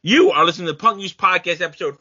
You are listening to the Punk News Podcast, episode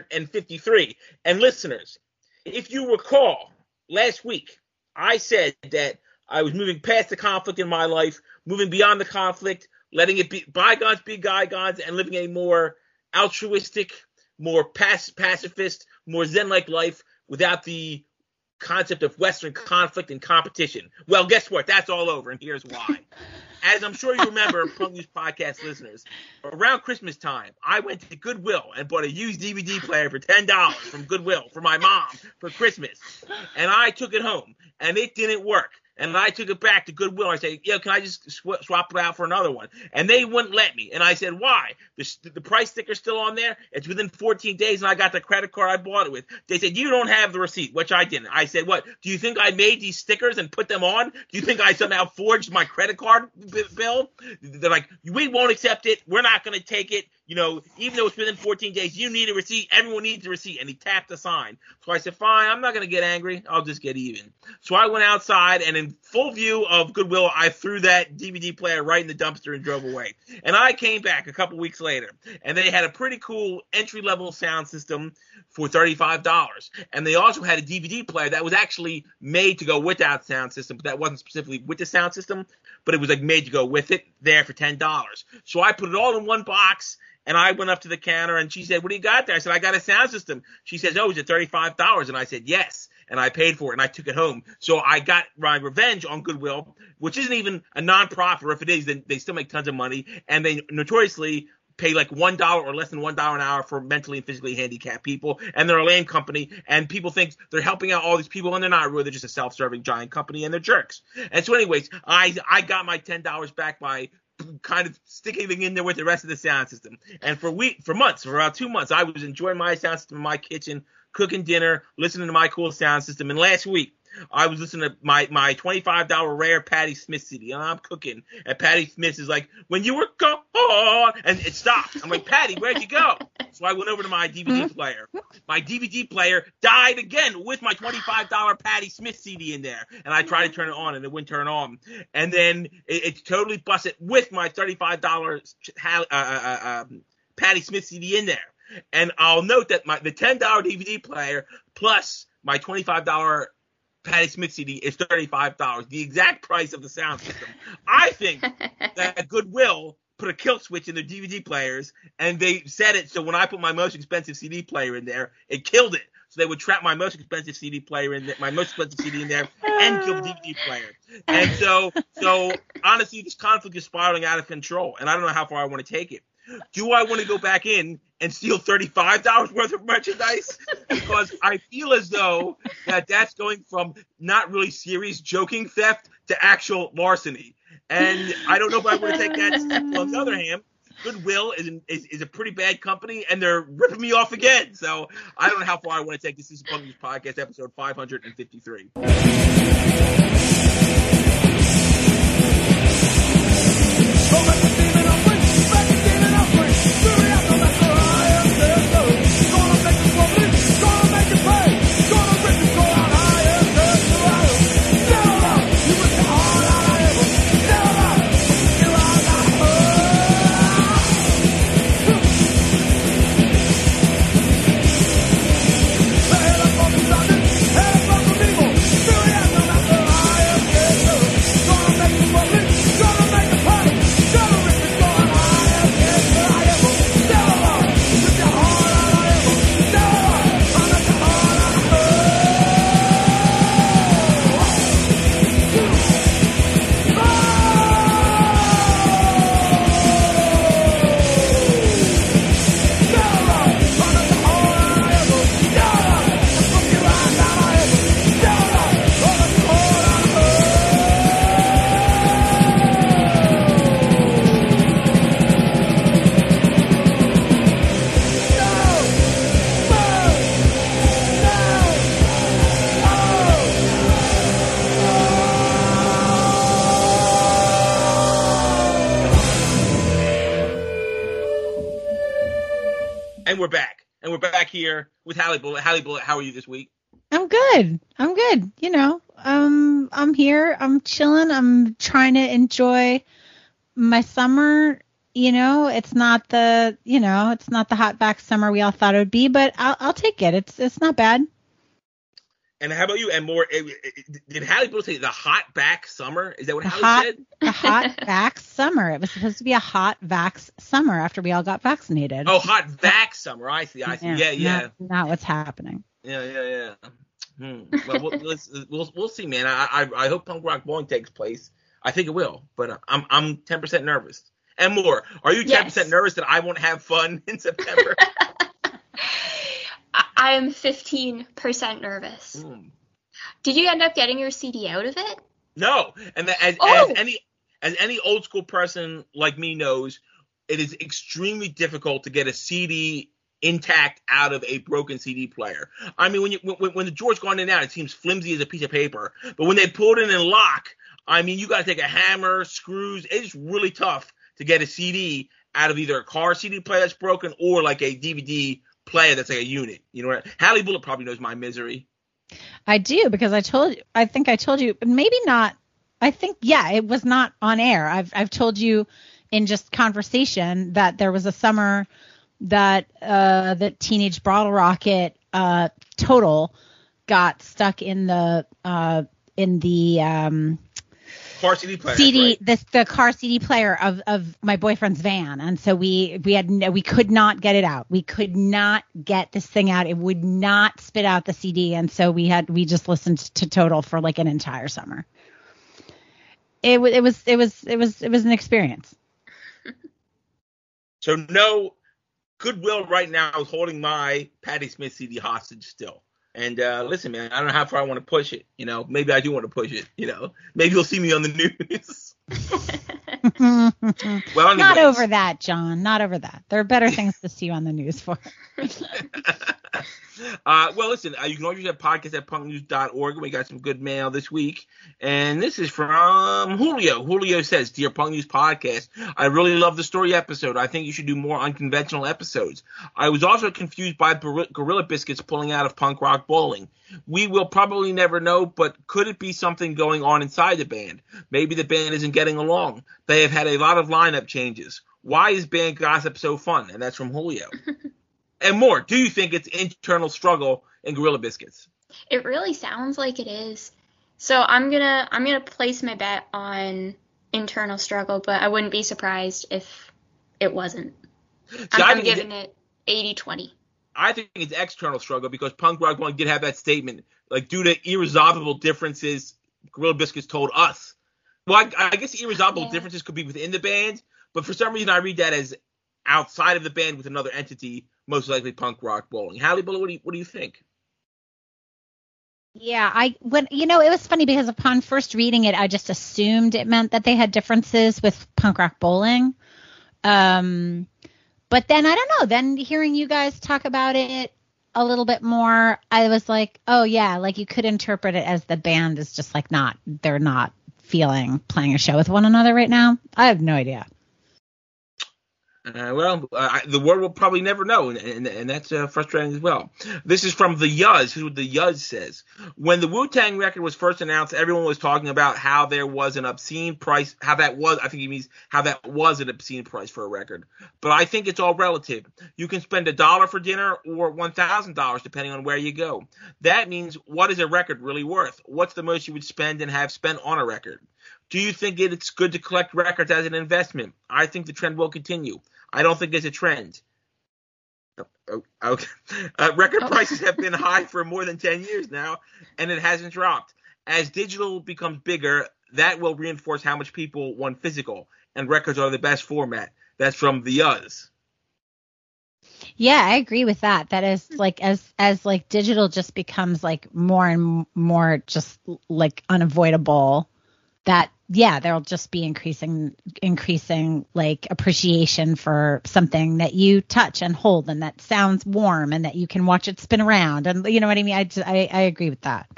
553. And listeners, if you recall, last week, I said that I was moving past the conflict in my life, moving beyond the conflict, letting it be bygones be bygones, and living a more altruistic, more pacifist, more Zen-like life without the concept of Western conflict and competition. Well, guess what? That's all over, and here's why. As I'm sure you remember, Punk News Podcast listeners, around Christmas time, I went to Goodwill and bought a used DVD player for $10 from Goodwill for my mom for Christmas. And I took it home, and it didn't work. And I took it back to Goodwill. I said, can I just swap it out for another one? And they wouldn't let me. And I said, why? The price sticker's still on there. It's within 14 days, and I got the credit card I bought it with. They said, you don't have the receipt, which I didn't. I said, what? Do you think I made these stickers and put them on? Do you think I somehow forged my credit card bill? They're like, we won't accept it. We're not going to take it. Even though it's within 14 days, you need a receipt. Everyone needs a receipt. And he tapped the sign. So I said, fine, I'm not going to get angry. I'll just get even. So I went outside, and in full view of Goodwill, I threw that DVD player right in the dumpster and drove away. And I came back a couple weeks later, and they had a pretty cool entry-level sound system for $35. And they also had a DVD player that was actually made to go with that sound system, but that wasn't specifically with the sound system, but it was like made to go with it there for $10. So I put it all in one box. And I went up to the counter, and she said, what do you got there? I said, I got a sound system. She says, oh, is it $35? And I said, yes. And I paid for it, and I took it home. So I got my revenge on Goodwill, which isn't even a nonprofit, or if it is, then they still make tons of money. And they notoriously pay like $1 or less than $1 an hour for mentally and physically handicapped people. And they're a lame company, and people think they're helping out all these people, and they're not really. They're just a self-serving giant company, and they're jerks. And so anyways, I got my $10 back by kind of sticking it in there with the rest of the sound system. And for months, for about 2 months, I was enjoying my sound system in my kitchen, cooking dinner, listening to my cool sound system. And last week, I was listening to my $25 rare Patti Smith CD, and I'm cooking. And Patti Smith is like, when you were gone, and it stopped. I'm like, Patti, where'd you go? So I went over to my DVD player. My DVD player died again with my $25 Patti Smith CD in there. And I tried to turn it on, and it wouldn't turn on. And then it totally busted with my $35 Patti Smith CD in there. And I'll note that the $10 DVD player plus my $25 Patti Smith CD is $35, the exact price of the sound system. I think that Goodwill put a kill switch in their DVD players, and they set it so when I put my most expensive CD player in there, it killed it. So they would trap my most expensive CD player in there, my most expensive CD in there, and kill the DVD player. And so honestly, this conflict is spiraling out of control, and I don't know how far I want to take it. Do I want to go back in and steal $35 worth of merchandise? Because I feel as though that's going from not really serious joking theft to actual larceny. And I don't know if I want to take that step. On the other hand, Goodwill is a pretty bad company, and they're ripping me off again. So I don't know how far I want to take this. This is Punk News Podcast, episode 553. And we're back here with Hallie Bullet. Hallie Bullet, how are you this week? I'm good. I'm here. I'm chilling. I'm trying to enjoy my summer, it's not the hot back summer we all thought it would be, but I'll take it. It's not bad. And how about you? And more, did Hallie Bull say the hot back summer? Is that what Hallie said? The hot vax summer. It was supposed to be a hot vax summer after we all got vaccinated. Oh, hot vax summer. I see. Yeah. Not what's happening. Yeah. Well, we'll see, man. I hope Punk Rock Bowling takes place. I think it will, but I'm 10% nervous. And more, are you 10% nervous that I won't have fun in September? I am 15% nervous. Did you end up getting your CD out of it? No, and as any old school person like me knows, it is extremely difficult to get a CD intact out of a broken CD player. I mean, when the drawers go in and out, it seems flimsy as a piece of paper. But when they pull it in and lock, I mean, you got to take a hammer, screws. It's really tough to get a CD out of either a car CD player that's broken or like a DVD player that's like a unit. You know what? Hallie Bullet probably knows my misery. I do, because I think I told you, maybe not. I think, it was not on air. I've told you in just conversation that there was a summer that Teenage Bottle Rocket Total got stuck in the car CD player. The car CD player of my boyfriend's van, and so we could not get it out. We could not get this thing out. It would not spit out the CD, and so we just listened to Total for like an entire summer. It was an experience. So no, Goodwill right now is holding my Patti Smith CD hostage still. And listen, man, I don't know how far I want to push it. Maybe I do want to push it. Maybe you'll see me on the news. Well, not over that, John. Not over that. There are better things to see you on the news for. Well, listen, you can always use that podcast at punknews.org. We got some good mail this week. And this is from Julio. Julio says, Dear Punk News Podcast, I really love the story episode. I think you should do more unconventional episodes. I was also confused by Gorilla Biscuits pulling out of Punk Rock Bowling. We will probably never know, but could it be something going on inside the band? Maybe the band isn't getting along. They have had a lot of lineup changes. Why is band gossip so fun? And that's from Julio. And more, do you think it's internal struggle in Gorilla Biscuits? It really sounds like it is. So I'm gonna place my bet on internal struggle, but I wouldn't be surprised if it wasn't. I'm giving it 80-20. I think it's external struggle because Punk Rock Bowling did have that statement, like due to irresolvable differences, Gorilla Biscuits told us. Well, I guess irresolvable differences could be within the band, but for some reason I read that as outside of the band with another entity, most likely Punk Rock Bowling. Hallie Bullet, what do you think? Yeah, it was funny because upon first reading it, I just assumed it meant that they had differences with Punk Rock Bowling. But then I don't know. Then hearing you guys talk about it a little bit more, I was like, oh yeah, like you could interpret it as the band is just like they're not feeling playing a show with one another right now. I have no idea. The world will probably never know, and that's frustrating as well. This is from the Yuz. Here's what the Yuz says. When the Wu-Tang record was first announced, everyone was talking about how there was an obscene price, I think he means how that was an obscene price for a record. But I think it's all relative. You can spend $1 for dinner or $1,000 depending on where you go. That means, what is a record really worth? What's the most you would spend and have spent on a record? Do you think it's good to collect records as an investment? I think the trend will continue. I don't think it's a trend. Okay. Record prices have been high for more than 10 years now, and it hasn't dropped. As digital becomes bigger, that will reinforce how much people want physical, and records are the best format. That's from the Yuz. Yeah, I agree with that. That is like as like digital just becomes like more and more just like unavoidable, that there'll just be increasing like appreciation for something that you touch and hold and that sounds warm and that you can watch it spin around, and you know what I mean. I agree with that.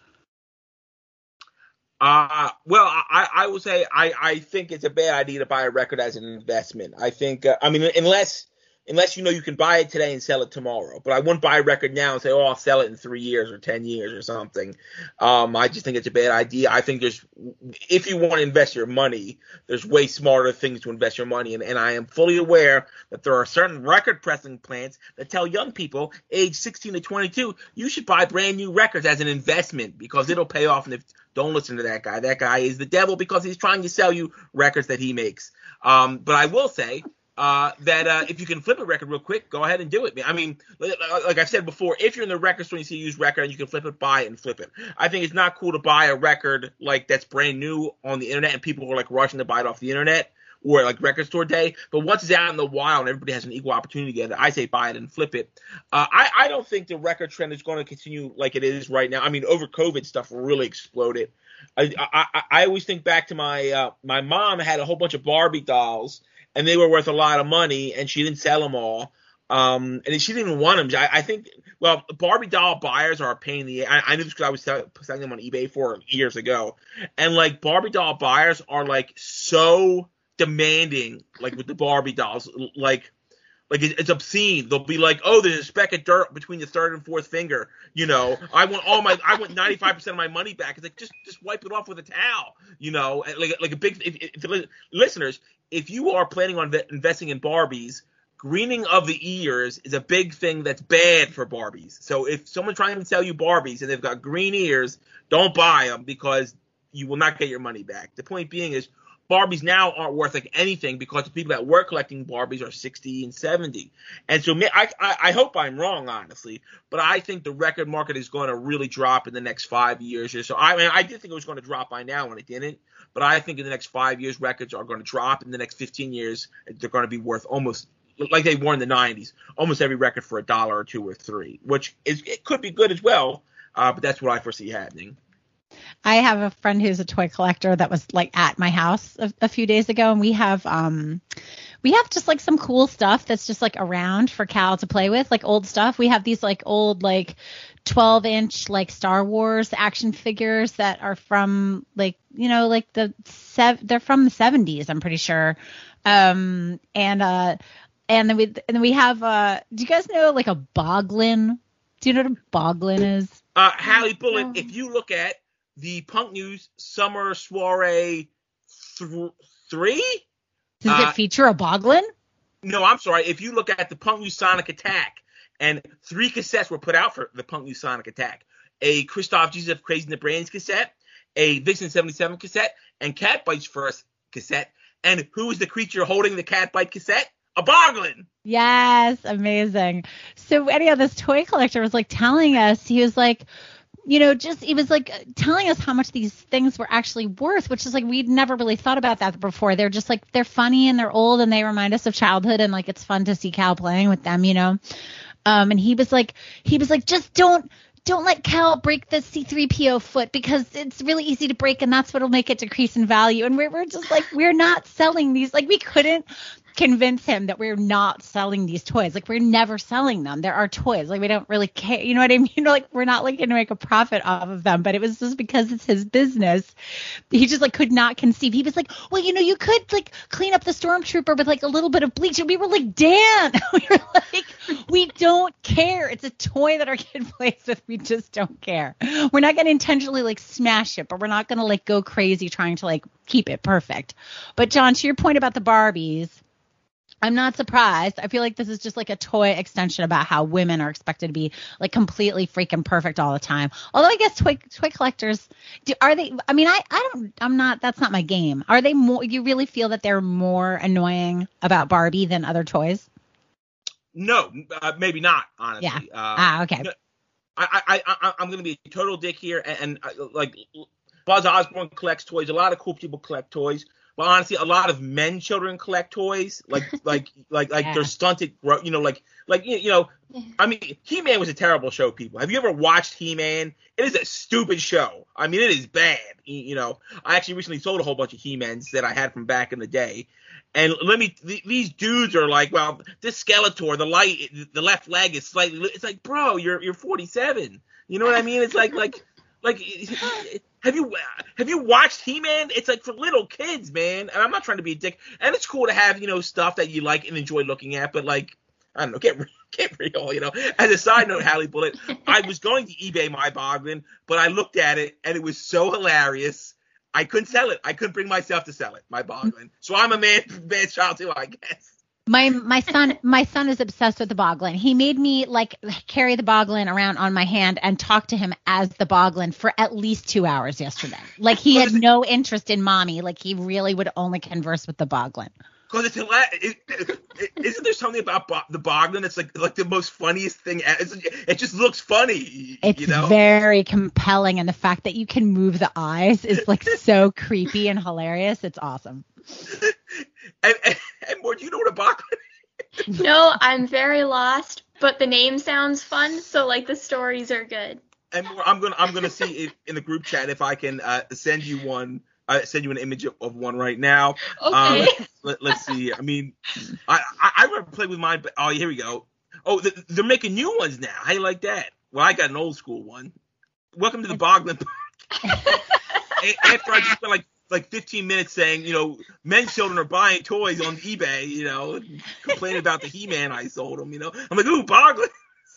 Well, I will say I think it's a bad idea to buy a record as an investment. I think unless unless you can buy it today and sell it tomorrow. But I wouldn't buy a record now and say, I'll sell it in 3 years or 10 years or something. I just think it's a bad idea. I think if you want to invest your money, there's way smarter things to invest your money in. And I am fully aware that there are certain record pressing plants that tell young people age 16 to 22, you should buy brand new records as an investment because it'll pay off. And don't listen to that guy. That guy is the devil because he's trying to sell you records that he makes. But I will say that if you can flip a record real quick, go ahead and do it. I mean, like I've said before, if you're in the record store and you see a used record and you can flip it, buy it and flip it. I think it's not cool to buy a record like that's brand new on the internet and people are like rushing to buy it off the internet or like record store day. But once it's out in the wild and everybody has an equal opportunity to get it, I say buy it and flip it. I don't think the record trend is going to continue like it is right now. I mean, over COVID stuff really exploded. I always think back to my mom had a whole bunch of Barbie dolls. And they were worth a lot of money, and she didn't sell them all. And she didn't even want them. I think, Barbie doll buyers are a pain in the ass. I knew this because I was selling them on eBay for years ago. And, like, Barbie doll buyers are, like, so demanding, like, with the Barbie dolls. Like it's obscene. They'll be like, oh, there's a speck of dirt between your third and fourth finger. I want 95% of my money back. It's like, just wipe it off with a towel, like a big, listeners, if you are planning on investing in Barbies, greening of the ears is a big thing that's bad for Barbies. So if someone's trying to sell you Barbies and they've got green ears, don't buy them because you will not get your money back. The point being is, Barbies now aren't worth like anything because the people that were collecting Barbies are 60 and 70. And so I hope I'm wrong, honestly, but I think the record market is going to really drop in the next 5 years or so. I did think it was going to drop by now and it didn't, but I think in the next 5 years, records are going to drop. In the next 15 years, they're going to be worth almost like they were in the 90s, almost every record for $1 or $2 or $3, which it could be good as well, but that's what I foresee happening. I have a friend who's a toy collector that was like at my house a few days ago, and we have just like some cool stuff that's just like around for Cal to play with, like old stuff. We have these like old like 12-inch like Star Wars action figures that are from like like they're from the 70s, I'm pretty sure. And then we have do you guys know like a Boglin? Do you know what a Boglin is? Hallie Bullet, if you look at the Punk News Summer Soiree 3? Does it feature a Boglin? No, I'm sorry. If you look at the Punk News Sonic Attack, and 3 cassettes were put out for the Punk News Sonic Attack. A Christoph Jesus of Crazy in the Brains cassette, a Vixen 77 cassette, and Cat Bite's first cassette. And who is the creature holding the Cat Bite cassette? A Boglin. Yes, amazing. So anyhow, this toy collector was like telling us, he was like, he was like telling us how much these things were actually worth, which is like, we'd never really thought about that before. They're just like, they're funny and they're old and they remind us of childhood and like, it's fun to see Cal playing with them, and he was like, just don't let Cal break the C-3PO foot because it's really easy to break and that's what'll make it decrease in value. And we're just like, we're not selling these. Like we couldn't convince him that we're not selling these toys. Like we're never selling them. They're our toys. Like we don't really care. You know what I mean? Like we're not like going to make a profit off of them, but it was just because it's his business. He just like could not conceive. He was like, well, you could like clean up the Stormtrooper with like a little bit of bleach. And we were like, Dan, we were like, we don't care. It's a toy that our kid plays with. We just don't care. We're not going to intentionally like smash it, but we're not going to like go crazy trying to like keep it perfect. But John, to your point about the Barbies, I'm not surprised. I feel like this is just like a toy extension about how women are expected to be like completely freaking perfect all the time. Although I guess toy collectors, are they? I mean, I'm not. That's not my game. Are they more? You really feel that they're more annoying about Barbie than other toys? No, maybe not. Honestly. Yeah. Okay. I'm going to be a total dick here, and like Buzz Osborne collects toys. A lot of cool people collect toys. But honestly, a lot of children collect toys, like yeah. They're stunted, I mean, He-Man was a terrible show, people. Have you ever watched He-Man? It is a stupid show. I mean, it is bad. I actually recently sold a whole bunch of He-Mans that I had from back in the day. And these dudes are like, well, this Skeletor, the left leg is slightly, it's like, bro, you're 47. You know what I mean? It's like, have you watched He-Man? It's like for little kids, man. And I'm not trying to be a dick. And it's cool to have, stuff that you like and enjoy looking at, but like, I don't know, get real, you know. As a side note, Hallie Bullet, I was going to eBay my Boglin, but I looked at it and it was so hilarious. I couldn't sell it. I couldn't bring myself to sell it, my Boglin. So I'm a man child too, I guess. My son is obsessed with the Boglin. He made me like carry the Boglin around on my hand and talk to him as the Boglin for at least 2 hours yesterday. Like he had no interest in mommy. Like he really would only converse with the Boglin. Because it's hilarious. Isn't there something about the Boglin that's like the most funniest thing? It just looks funny. It's very compelling, and the fact that you can move the eyes is like so creepy and hilarious. It's awesome. And more, do you know what a Boglin is? No, I'm very lost, but the name sounds fun, so like the stories are good. And more, I'm gonna see if, in the group chat if I can send you one. Send you an image of one right now. Okay. Let's see. I mean, I remember playing with mine, but here we go. Oh, they're making new ones now. How you like that? Well, I got an old school one. Welcome to the Boglin. After I just spent like 15 minutes saying, you know, men's children are buying toys on eBay, you know, complaining about the He-Man I sold them, you know. I'm like, ooh, Boglin.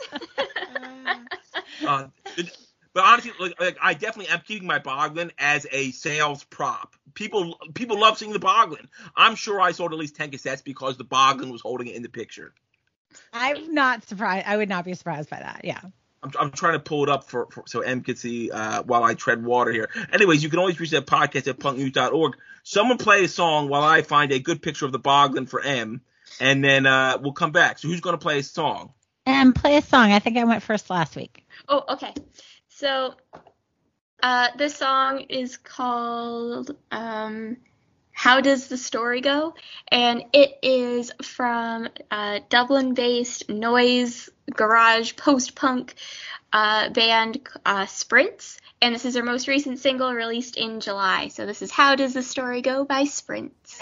But honestly, like I definitely am keeping my Boglin as a sales prop. People love seeing the Boglin. I'm sure I sold at least 10 cassettes because the Boglin was holding it in the picture. I'm not surprised. I would not be surprised by that. Yeah. I'm trying to pull it up for so M can see while I tread water here. Anyways, you can always reach that podcast at punknews.org. Someone play a song while I find a good picture of the Boglin for M, and then we'll come back. So who's going to play a song? Play a song. I think I went first last week. Oh, okay. So, this song is called How Does the Story Go? And it is from Dublin-based noise, garage, post-punk band Sprints. And this is their most recent single released in July. So this is How Does the Story Go by Sprints.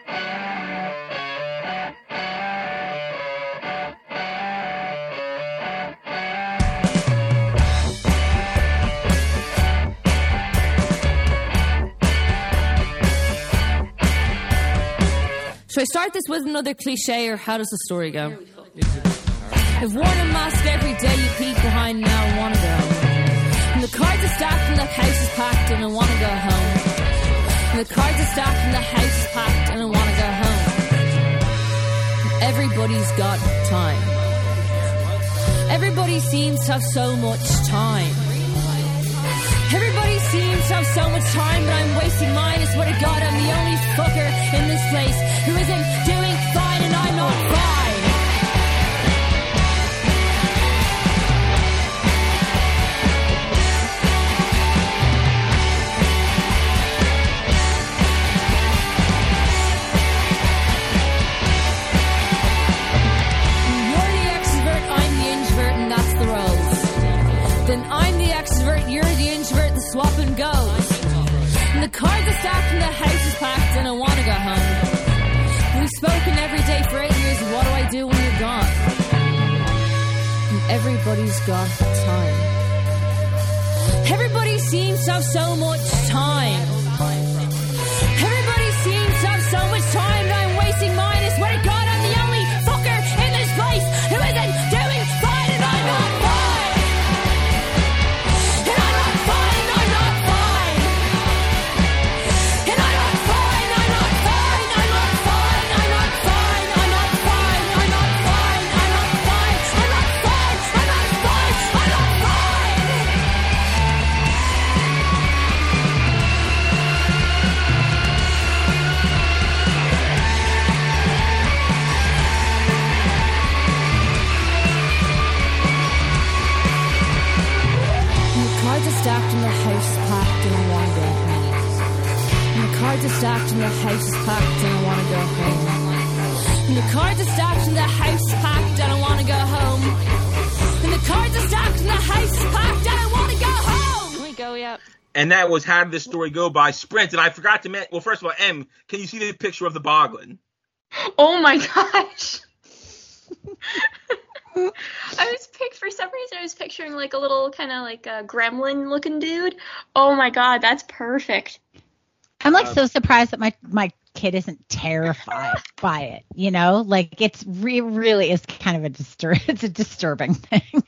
Should I start this with another cliche, or how does the story go? I've worn a mask every day, you peek behind, now I want to go home. And the cards are stacked and the house is packed and I want to go home. And the cards are stacked and the house is packed and I want to go home. And everybody's got time. Everybody seems to have so much time. Everybody seems to have so much time, but I'm wasting mine. I swear to God, I'm the only fucker in this place who isn't doing fine, and I'm not fine. You're the extrovert, I'm the introvert, and that's the roles. Then I'm the extrovert, you're the introvert, the swap and goes. And the cards are stacked and the house is packed and I want to go home. We've spoken every day for 8 years, what do I do when you're gone? And everybody's got time. Everybody seems to have so much time. Everybody seems to have so much time and I'm wasting mine. I swear to God, I'm the only fucker in this place who isn't doing fine, and I'm not fine. And I'm not fine, and I'm not fine. And I'm not fine, I'm not fine, I'm not fine, I'm not fine, I'm not fine, I'm not fine, I'm not fine, I'm not fine, I'm not fine, I'm not fine. And the cards are stacked and the house is packed and I want to go home. And the cards are stacked and the house is packed and I want to go home. And the cards are stacked and the house is packed and I want to go home. And the cards are stacked and the house is packed and I want to go home. Here we go, yep. And that was How Did This Story Go by Sprint. And I forgot to mention, well, first of all, M, can you see the picture of the Boglin? Oh my gosh. For some reason I was picturing like a little kind of like a gremlin looking dude. Oh my God, that's perfect. I'm like so surprised that my kid isn't terrified by it, you know? Like it's really is kind of it's a disturbing thing.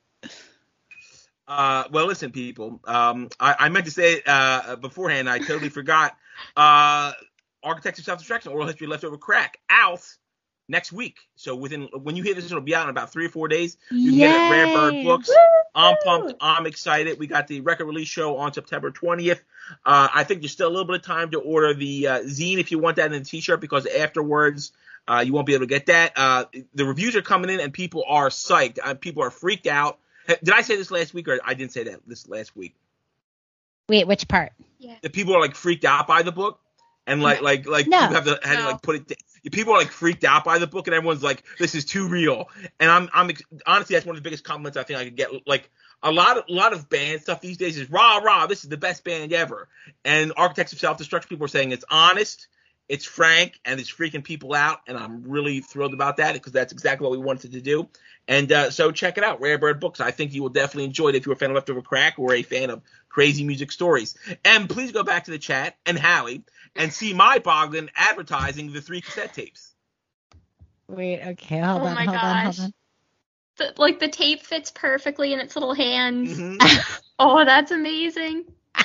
Well, listen, people. I meant to say it beforehand. I totally forgot. Architects of Self-Destruction, Oral History of Leftover Crack, out next week. So when you hear this, it'll be out in about 3 or 4 days. You can get it at Rare Bird Books. Woo! I'm pumped. I'm excited. We got the record release show on September 20th. I think there's still a little bit of time to order the zine if you want that in a t-shirt, because afterwards you won't be able to get that. The reviews are coming in and people are psyched. People are freaked out. Did I say this last week, or I didn't say that this last week? Wait, which part? Yeah. The people are like freaked out by the book, and like no. You have to like put it. People are like freaked out by the book, and everyone's like, "This is too real." And I'm honestly, that's one of the biggest compliments I think I could get. Like a lot of band stuff these days is rah. This is the best band ever. And Architects of Self-Destruction, people are saying it's honest, it's frank, and it's freaking people out. And I'm really thrilled about that, because that's exactly what we wanted to do. And so check it out, Rare Bird Books. I think you will definitely enjoy it if you're a fan of Leftover Crack or a fan of crazy music stories. And please go back to the chat and Hallie and see my Boglin advertising the 3 cassette tapes. Wait, okay, hold on. The tape fits perfectly in its little hands. Mm-hmm. Oh, that's amazing.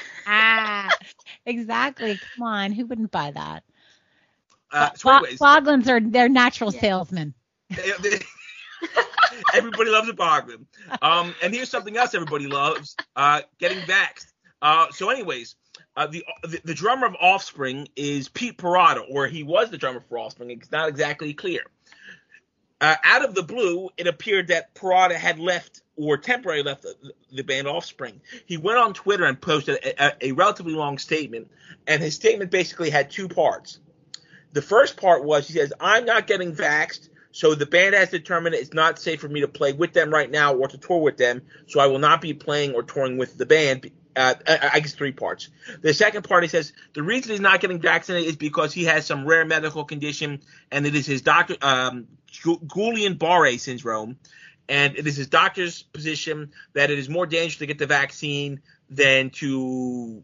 Exactly. Come on, who wouldn't buy that? Boglins they're natural salesmen. Everybody loves a Boglin. And here's something else everybody loves, getting vaxxed. So anyways, the drummer of Offspring is Pete Parada, or he was the drummer for Offspring. It's not exactly clear. Out of the blue, it appeared that Parada had left or temporarily left the band Offspring. He went on Twitter and posted a relatively long statement, and his statement basically had 2 parts. The first part was, he says, "I'm not getting vaxxed, so the band has determined it's not safe for me to play with them right now or to tour with them, so I will not be playing or touring with the band." I guess 3 parts. The second part, he says, the reason he's not getting vaccinated is because he has some rare medical condition, and it is his doctor, Guillain-Barré syndrome, and it is his doctor's position that it is more dangerous to get the vaccine than to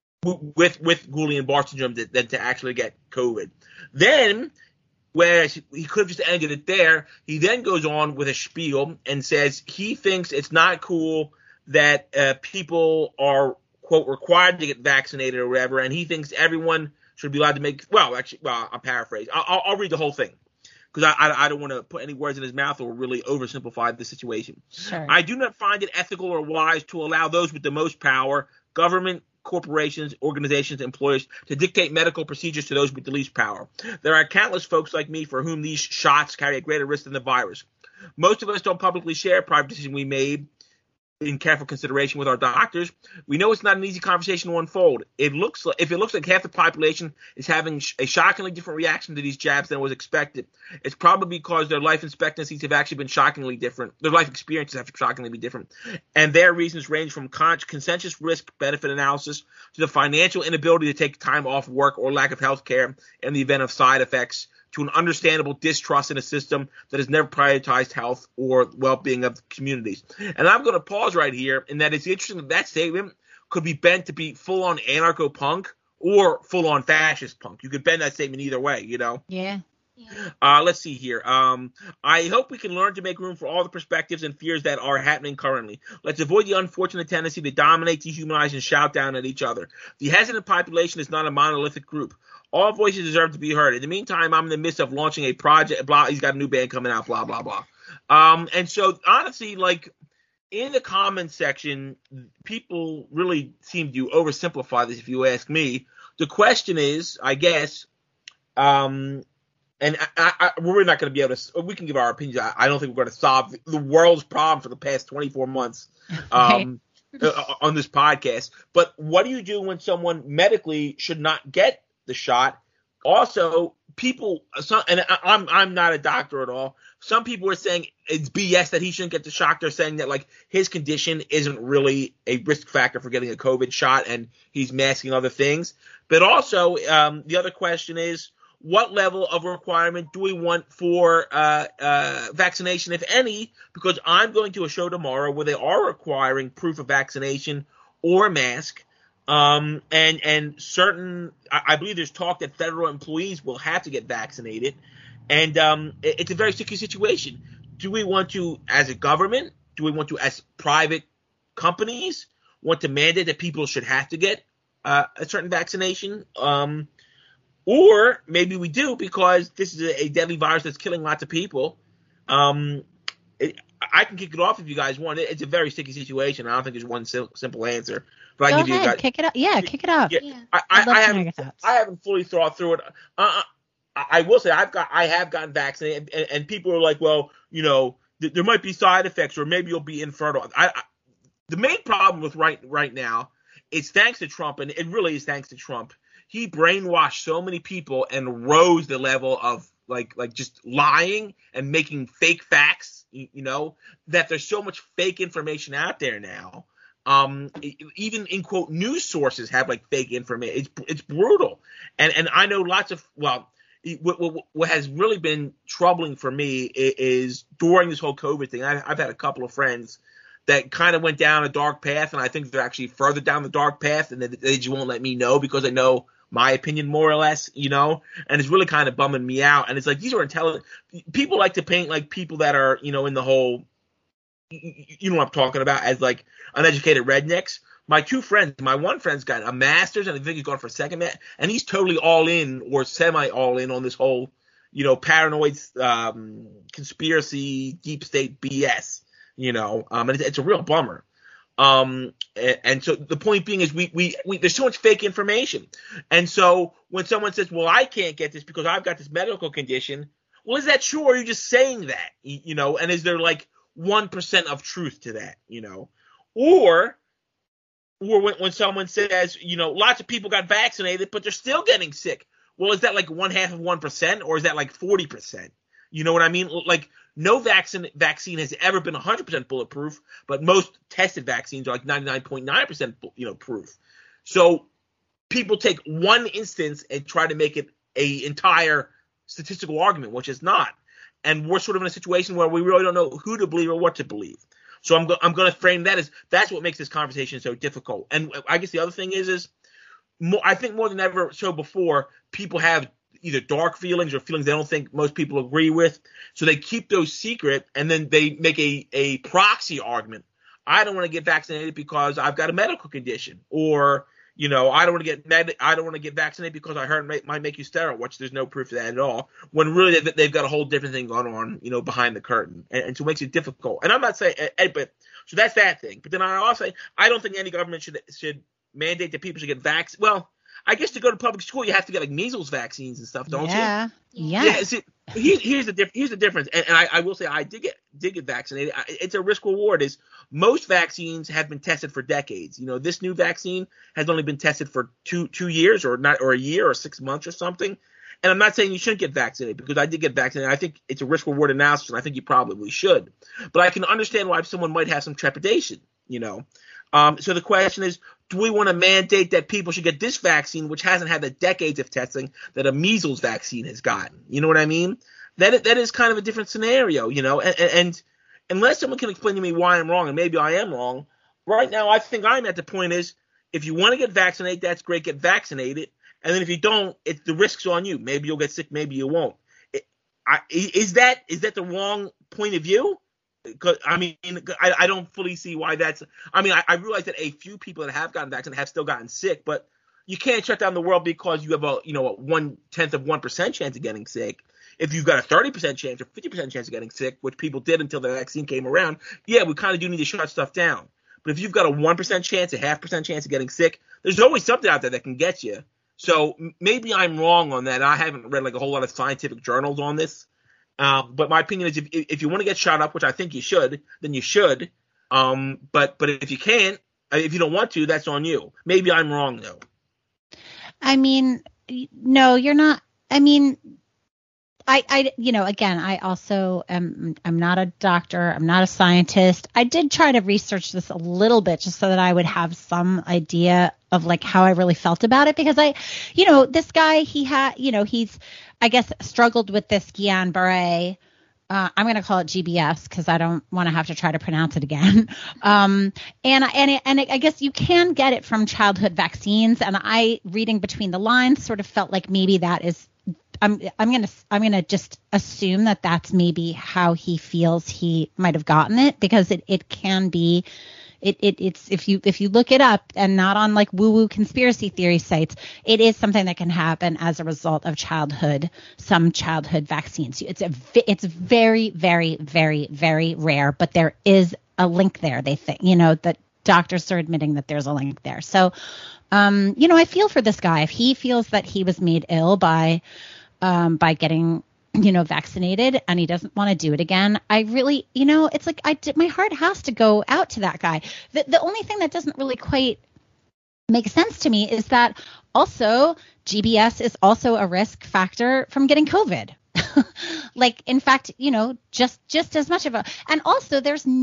with Guillain-Barré syndrome than to actually get COVID. Then, whereas he could have just ended it there, he then goes on with a spiel and says he thinks it's not cool that people are, quote, required to get vaccinated or whatever, and he thinks everyone should be allowed to make – well, I'll paraphrase. I'll read the whole thing, because I don't want to put any words in his mouth or really oversimplify the situation. Sure. "I do not find it ethical or wise to allow those with the most power, government, corporations, organizations, employers, to dictate medical procedures to those with the least power. There are countless folks like me for whom these shots carry a greater risk than the virus. Most of us don't publicly share private decisions we made in careful consideration with our doctors. We know it's not an easy conversation to unfold. If it looks like half the population is having a shockingly different reaction to these jabs than was expected, it's probably because their life expectancies have actually been shockingly different. Their life experiences have shockingly been different. And their reasons range from consensus risk-benefit analysis to the financial inability to take time off work or lack of health care in the event of side effects, to an understandable distrust in a system that has never prioritized health or well-being of communities." And I'm going to pause right here, and that it's interesting that statement could be bent to be full-on anarcho-punk or full-on fascist punk. You could bend that statement either way, you know? Yeah. Let's see here. I hope we can learn to make room for all the perspectives and fears that are happening currently. Let's avoid the unfortunate tendency to dominate, dehumanize, and shout down at each other. The hesitant population is not a monolithic group. All voices deserve to be heard. In the meantime, I'm in the midst of launching a project. Blah, he's got a new band coming out. Blah blah blah. And so honestly, like in the comments section, people really seem to oversimplify this. If you ask me, the question is, I guess, and we're not going to be able to. We can give our opinions. I don't think we're going to solve the world's problem for the past 24 months. On this podcast. But what do you do when someone medically should not get the shot? Also, people, and I'm not a doctor at all. Some people are saying it's BS that he shouldn't get the shot. They're saying that like his condition isn't really a risk factor for getting a COVID shot, and he's masking other things. But also, the other question is, what level of requirement do we want for vaccination, if any? Because I'm going to a show tomorrow where they are requiring proof of vaccination or a mask. And certain, I believe there's talk that federal employees will have to get vaccinated. And it's a very sticky situation. Do we want to, as a government, do we want to, as private companies, want to mandate that people should have to get a certain vaccination? Or maybe we do because this is a deadly virus that's killing lots of people. I can kick it off if you guys want. It's a very sticky situation. I don't think there's one simple answer. But Go I give ahead, you guys, kick it up. Yeah, kick it up. Yeah. I haven't fully thought through it. I will say I have gotten vaccinated, and people are like, well, there might be side effects, or maybe you'll be infertile. The main problem with right now, it's thanks to Trump, and it really is thanks to Trump. He brainwashed so many people and rose the level of like just lying and making fake facts, that there's so much fake information out there now. Even in quote news sources have like fake information. It's brutal. And I know lots of, well, what has really been troubling for me is during this whole COVID thing, I've had a couple of friends that kind of went down a dark path, and I think they're actually further down the dark path, and they just won't let me know because they know my opinion more or less, and it's really kind of bumming me out. And it's like, these are intelligent people, like to paint like people that are, in the whole, you know what I'm talking about, as like uneducated rednecks. My two friends, my one friend's got a master's, and I think he's going for a second master, and he's totally all in or semi all in on this whole, paranoid conspiracy, deep state BS, and it's a real bummer. And so the point being is we there's so much fake information. And so when someone says, well, I can't get this because I've got this medical condition, well, is that true? Or are you just saying that, and is there like 1% of truth to that, or when someone says, lots of people got vaccinated, but they're still getting sick. Well, is that like 1/2 of 1%, or is that like 40%? You know what I mean? Like, no vaccine has ever been 100% bulletproof, but most tested vaccines are like 99.9% proof. So people take one instance and try to make it a entire statistical argument, which is not. And we're sort of in a situation where we really don't know who to believe or what to believe. So I'm going to frame that as that's what makes this conversation so difficult. And I guess the other thing is I think more than ever so before, people have either dark feelings or feelings they don't think most people agree with. So they keep those secret, and then they make a proxy argument. I don't want to get vaccinated because I've got a medical condition, or, I don't want to get vaccinated because I heard it might make you sterile, which there's no proof of that at all. When really they've got a whole different thing going on, behind the curtain. And so it makes it difficult. And I'm not saying, but so that's that thing. But then I also say, I don't think any government should mandate that people should get vaccinated. Well, I guess to go to public school, you have to get like measles vaccines and stuff, don't you? Yeah. See, here's the difference. And I will say I did get vaccinated. It's a risk reward. Is most vaccines have been tested for decades. This new vaccine has only been tested for two years or a year or 6 months or something. And I'm not saying you shouldn't get vaccinated, because I did get vaccinated. I think it's a risk reward analysis, and I think you probably should. But I can understand why someone might have some trepidation. So the question is, do we want to mandate that people should get this vaccine, which hasn't had the decades of testing that a measles vaccine has gotten? You know what I mean? That is kind of a different scenario, and unless someone can explain to me why I'm wrong, and maybe I am wrong, right now I think I'm at the point is, if you want to get vaccinated, that's great, get vaccinated. And then if you don't, the risk's on you. Maybe you'll get sick, maybe you won't. Is that the wrong point of view? Because I don't fully see why that's. I realize that a few people that have gotten vaccinated have still gotten sick, but you can't shut down the world because you have a 1/10 of 1% chance of getting sick. If you've got a 30% chance or 50% chance of getting sick, which people did until the vaccine came around, yeah, we kind of do need to shut stuff down. But if you've got a 1% chance, a 0.5% chance of getting sick, there's always something out there that can get you. So maybe I'm wrong on that. I haven't read like a whole lot of scientific journals on this. But my opinion is, if you want to get shot up, which I think you should, then you should. But if you can't, if you don't want to, that's on you. Maybe I'm wrong though. No, you're not. Again, I also I'm not a doctor. I'm not a scientist. I did try to research this a little bit just so that I would have some idea of like how I really felt about it, because this guy, he had, he's, I guess, struggled with this Guillain-Barré I'm going to call it GBS because I don't want to have to try to pronounce it again. And I guess you can get it from childhood vaccines. And I, reading between the lines, sort of felt like maybe that is. I'm gonna just assume that that's maybe how he feels he might have gotten it, because it can be. It's if you look it up, and not on like woo-woo conspiracy theory sites, it is something that can happen as a result of some childhood vaccines. It's very, very, very, very rare, but there is a link there. They think, that doctors are admitting that there's a link there. So, I feel for this guy. If he feels that he was made ill by getting vaccinated, and he doesn't want to do it again, I really, it's like my heart has to go out to that guy. The only thing that doesn't really quite make sense to me is that also GBS is also a risk factor from getting COVID. Like, in fact, just as much of a, and also there is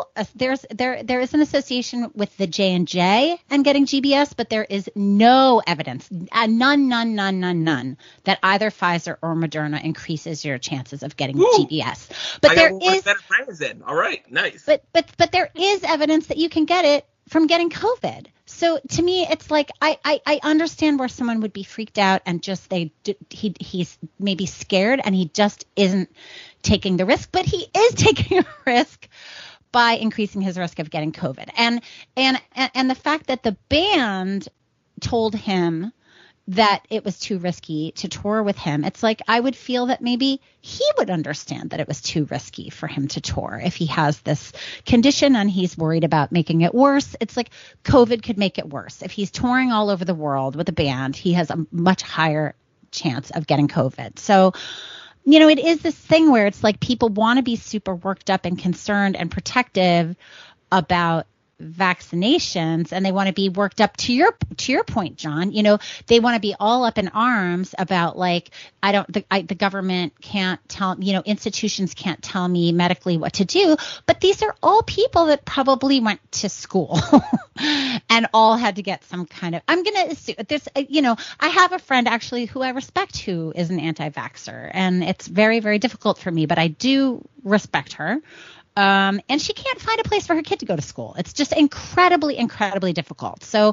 an association with the J&J and getting GBS, but there is no evidence, none, that either Pfizer or Moderna increases your chances of getting GBS. But there is better brands then. All right, nice. But there is evidence that you can get it from getting COVID. So to me, it's like I understand where someone would be freaked out and just he's maybe scared and he just isn't taking the risk, but he is taking a risk by increasing his risk of getting COVID. And the fact that the band told him that it was too risky to tour with him, it's like I would feel that maybe he would understand that it was too risky for him to tour if he has this condition and he's worried about making it worse. It's like COVID could make it worse. If he's touring all over the world with a band, he has a much higher chance of getting COVID. So, it is this thing where it's like people want to be super worked up and concerned and protective about vaccinations, and they want to be worked up to your point, John. They want to be all up in arms about like the government can't tell, institutions can't tell me medically what to do. But these are all people that probably went to school and all had to get some kind of. I'm gonna assume this. I have a friend actually who I respect who is an anti-vaxxer, and it's very, very difficult for me, but I do respect her. And she can't find a place for her kid to go to school. It's just incredibly, incredibly difficult. So,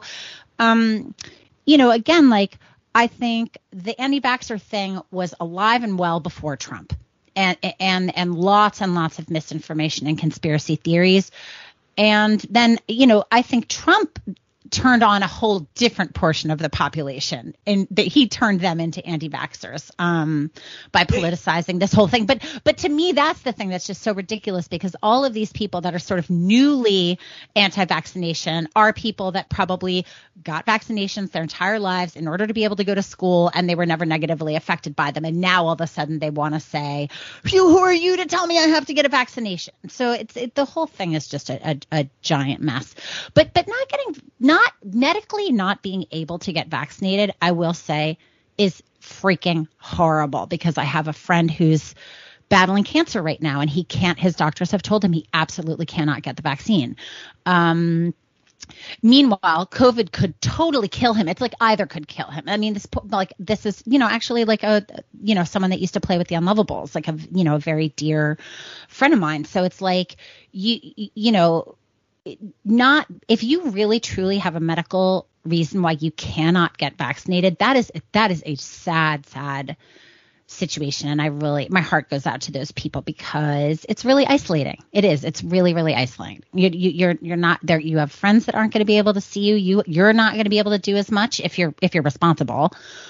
again, like I think the anti-vaxxer thing was alive and well before Trump, and lots and lots of misinformation and conspiracy theories. And then, I think Trump turned on a whole different portion of the population, and he turned them into anti-vaxxers by politicizing this whole thing. But to me, that's the thing that's just so ridiculous, because all of these people that are sort of newly anti-vaccination are people that probably got vaccinations their entire lives in order to be able to go to school, and they were never negatively affected by them. And now all of a sudden they want to say, who are you to tell me I have to get a vaccination? So the whole thing is just a giant mess. But not medically not being able to get vaccinated, I will say, is freaking horrible, because I have a friend who's battling cancer right now, and he can't, his doctors have told him he absolutely cannot get the vaccine. Meanwhile, COVID could totally kill him. It's like either could kill him. I mean, this is, actually like someone that used to play with the Unlovables, like a very dear friend of mine. So it's like, not if you really truly have a medical reason why you cannot get vaccinated, that is a sad situation. And my heart goes out to those people, because it's really isolating. It is. It's really, really isolating. You're not there. You have friends that aren't going to be able to see you. You're not going to be able to do as much if you're responsible.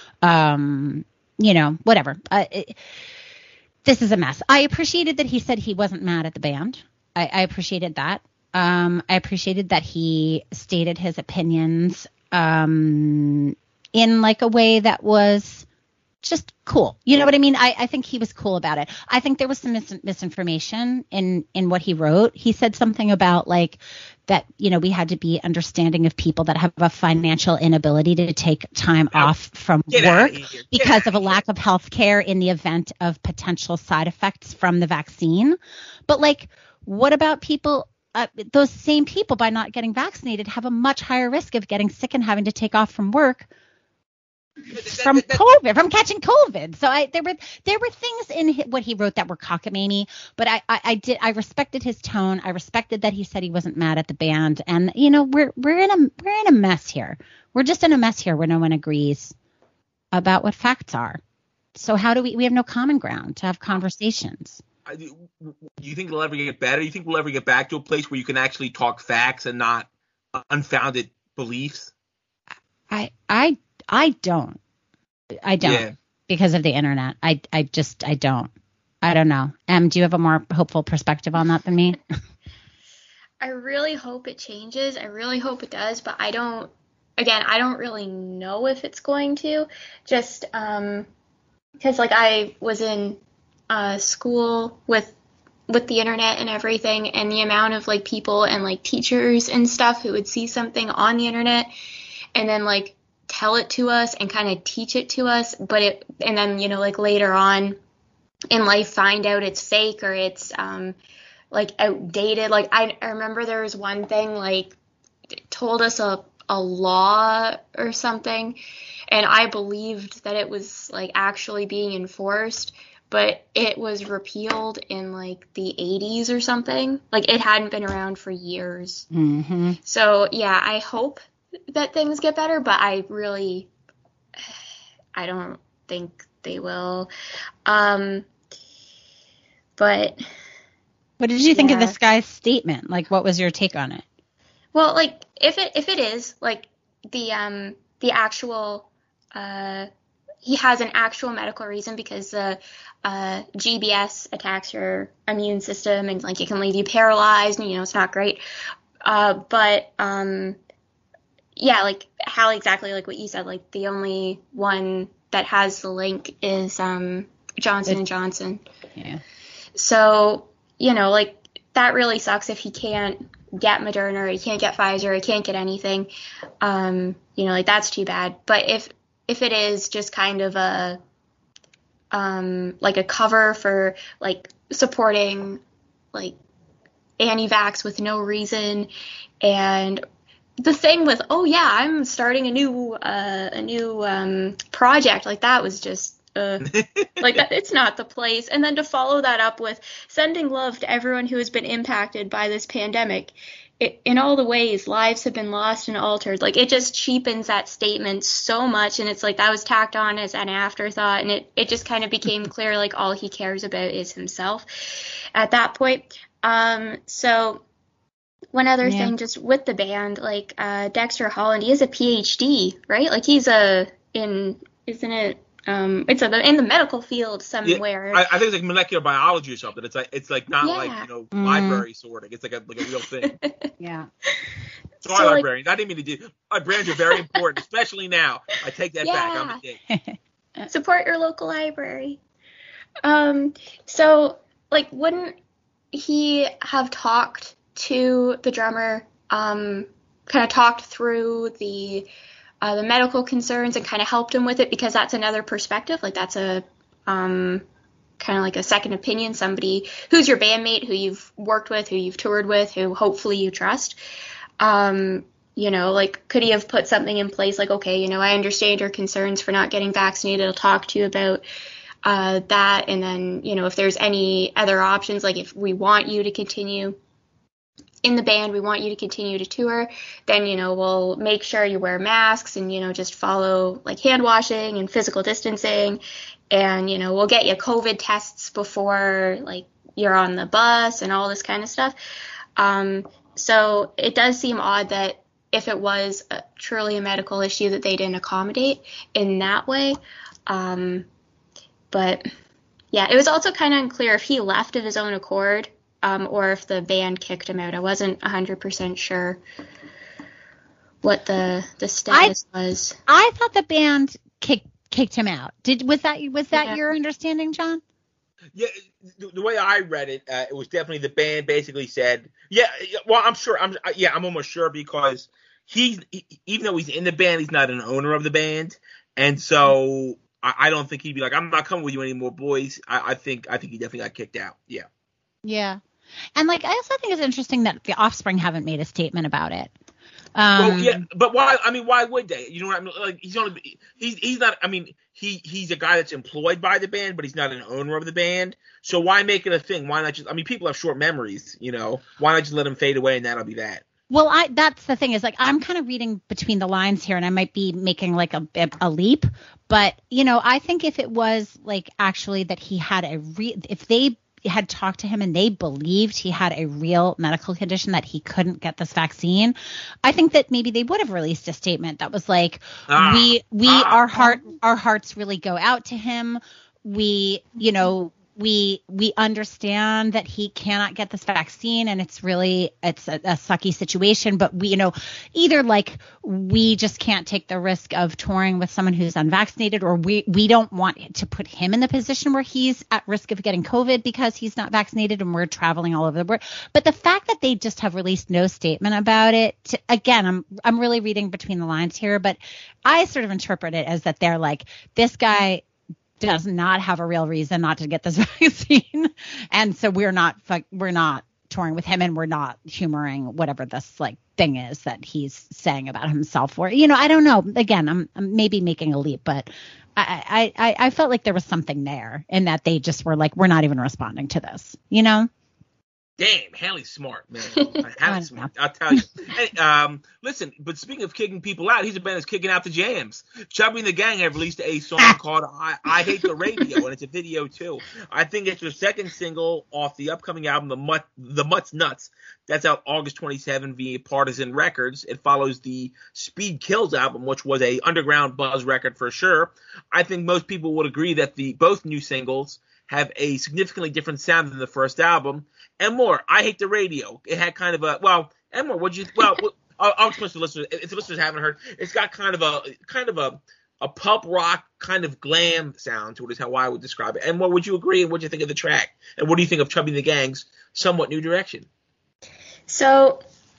Whatever. This is a mess. I appreciated that he said he wasn't mad at the band. I appreciated that. I appreciated that he stated his opinions in like a way that was just cool. You know what I mean? I think he was cool about it. I think there was some misinformation in what he wrote. He said something about like that, we had to be understanding of people that have a financial inability to take time off from work because of a lack of health care in the event of potential side effects from the vaccine. But like, what about people? Those same people, by not getting vaccinated, have a much higher risk of getting sick and having to take off from work from COVID, from catching COVID. So there were things in what he wrote that were cockamamie, but I respected his tone. I respected that he said he wasn't mad at the band, and we're in a mess here. We're just in a mess here where no one agrees about what facts are. So how do we have no common ground to have conversations? Do you think it'll ever get better? Do you think we'll ever get back to a place where you can actually talk facts and not unfounded beliefs? I don't because of the internet. I don't. I don't know. Do you have a more hopeful perspective on that than me? I really hope it changes. I really hope it does, but I don't really know if it's going to. Just because I was in school with the internet and everything, and the amount of people and teachers and stuff who would see something on the internet and then tell it to us and kind of teach it to us, and then later on in life find out it's fake or it's outdated. I remember there was one thing told us a law or something, and I believed that it was actually being enforced, but it was repealed in the 80s or something. It hadn't been around for years. Mm-hmm. So yeah, I hope that things get better, but I don't think they will. But what did you think of this guy's statement? What was your take on it? Well, if it is the actual he has an actual medical reason, because the GBS attacks your immune system and it can leave you paralyzed, and it's not great. But yeah, how exactly what you said, the only one that has the link is Johnson & Johnson. Yeah. So, that really sucks if he can't get Moderna, or he can't get Pfizer, or he can't get anything. That's too bad. But if it is just kind of a a cover for supporting anti-vax with no reason, and the thing with, oh yeah, I'm starting a new project, that was just that, it's not the place. And then to follow that up with sending love to everyone who has been impacted by this pandemic, in all the ways lives have been lost and altered. It just cheapens that statement so much, and it's that was tacked on as an afterthought, and it just kind of became clear all he cares about is himself at that point. So one other thing, just with the band, Dexter Holland, he has a PhD, right? He's in the medical field somewhere. Yeah, I think it's molecular biology or something. It's not library sorting. It's a real thing. Yeah. Sorry, librarians. I didn't mean to do. Librarians are very important, especially now. I take that back. I'm a dick. Support your local library. So wouldn't he have talked to the drummer, kind of talked through the medical concerns and kind of helped him with it, because that's another perspective. That's a kind of a second opinion, somebody who's your bandmate, who you've worked with, who you've toured with, who hopefully you trust. Could he have put something in place okay, I understand your concerns for not getting vaccinated. I'll talk to you about that. And then, if there's any other options, if we want you to continue in the band, we want you to continue to tour, then, we'll make sure you wear masks and, just follow hand washing and physical distancing. And, we'll get you COVID tests before you're on the bus and all this kind of stuff. So it does seem odd that if it was truly a medical issue that they didn't accommodate in that way. But yeah, it was also kind of unclear if he left of his own accord, or if the band kicked him out. I wasn't 100% sure what the status was. I thought the band kicked him out. Was that your understanding, John? Yeah, the way I read it, it was definitely the band basically said, yeah. Well, I'm sure. I'm almost sure, because even though he's in the band, he's not an owner of the band, and so I don't think he'd be I'm not coming with you anymore, boys. I think he definitely got kicked out. Yeah. Yeah. And I also think it's interesting that the Offspring haven't made a statement about it. Well, yeah, but why? I mean, why would they? You know what I mean? Like, he's not. I mean, he's a guy that's employed by the band, but he's not an owner of the band. So why make it a thing? Why not just? I mean, people have short memories. You know, why not just let him fade away and that'll be that? Well, that's the thing is, like, I'm kind of reading between the lines here, and I might be making like a leap, but you know, I think if it was like actually that he had if they had talked to him and they believed he had a real medical condition that he couldn't get this vaccine, I think that maybe they would have released a statement that was like, our hearts really go out to him. We understand that he cannot get this vaccine, and it's a sucky situation, but either like we just can't take the risk of touring with someone who's unvaccinated, or we don't want to put him in the position where he's at risk of getting COVID because he's not vaccinated and we're traveling all over the world. But the fact that they just have released no statement about it, again, I'm really reading between the lines here, but I sort of interpret it as that they're like, this guy does not have a real reason not to get this vaccine, and so we're not touring with him, and we're not humoring whatever this like thing is that he's saying about himself. Or I don't know. Again, I'm maybe making a leap, but I felt like there was something there, in that they just were like, we're not even responding to this. Damn, Haley's smart, man. Haley's smart. I'll tell you. Hey, listen, but speaking of kicking people out, he's a band that's kicking out the jams. Chubby and the Gang have released a song called I Hate the Radio, and it's a video, too. I think it's their second single off the upcoming album, The Mutts Nuts. That's out August 27 via Partisan Records. It follows the Speed Kills album, which was a underground buzz record for sure. I think most people would agree that both new singles have a significantly different sound than the first album. And more, I Hate the Radio. It had kind of a and more. I'll explain to the listeners. If the listeners haven't heard, it's got kind of a pulp rock kind of glam sound to it, is how I would describe it. And what would you agree? And what do you think of the track? And what do you think of Chubby and the Gang's somewhat new direction? So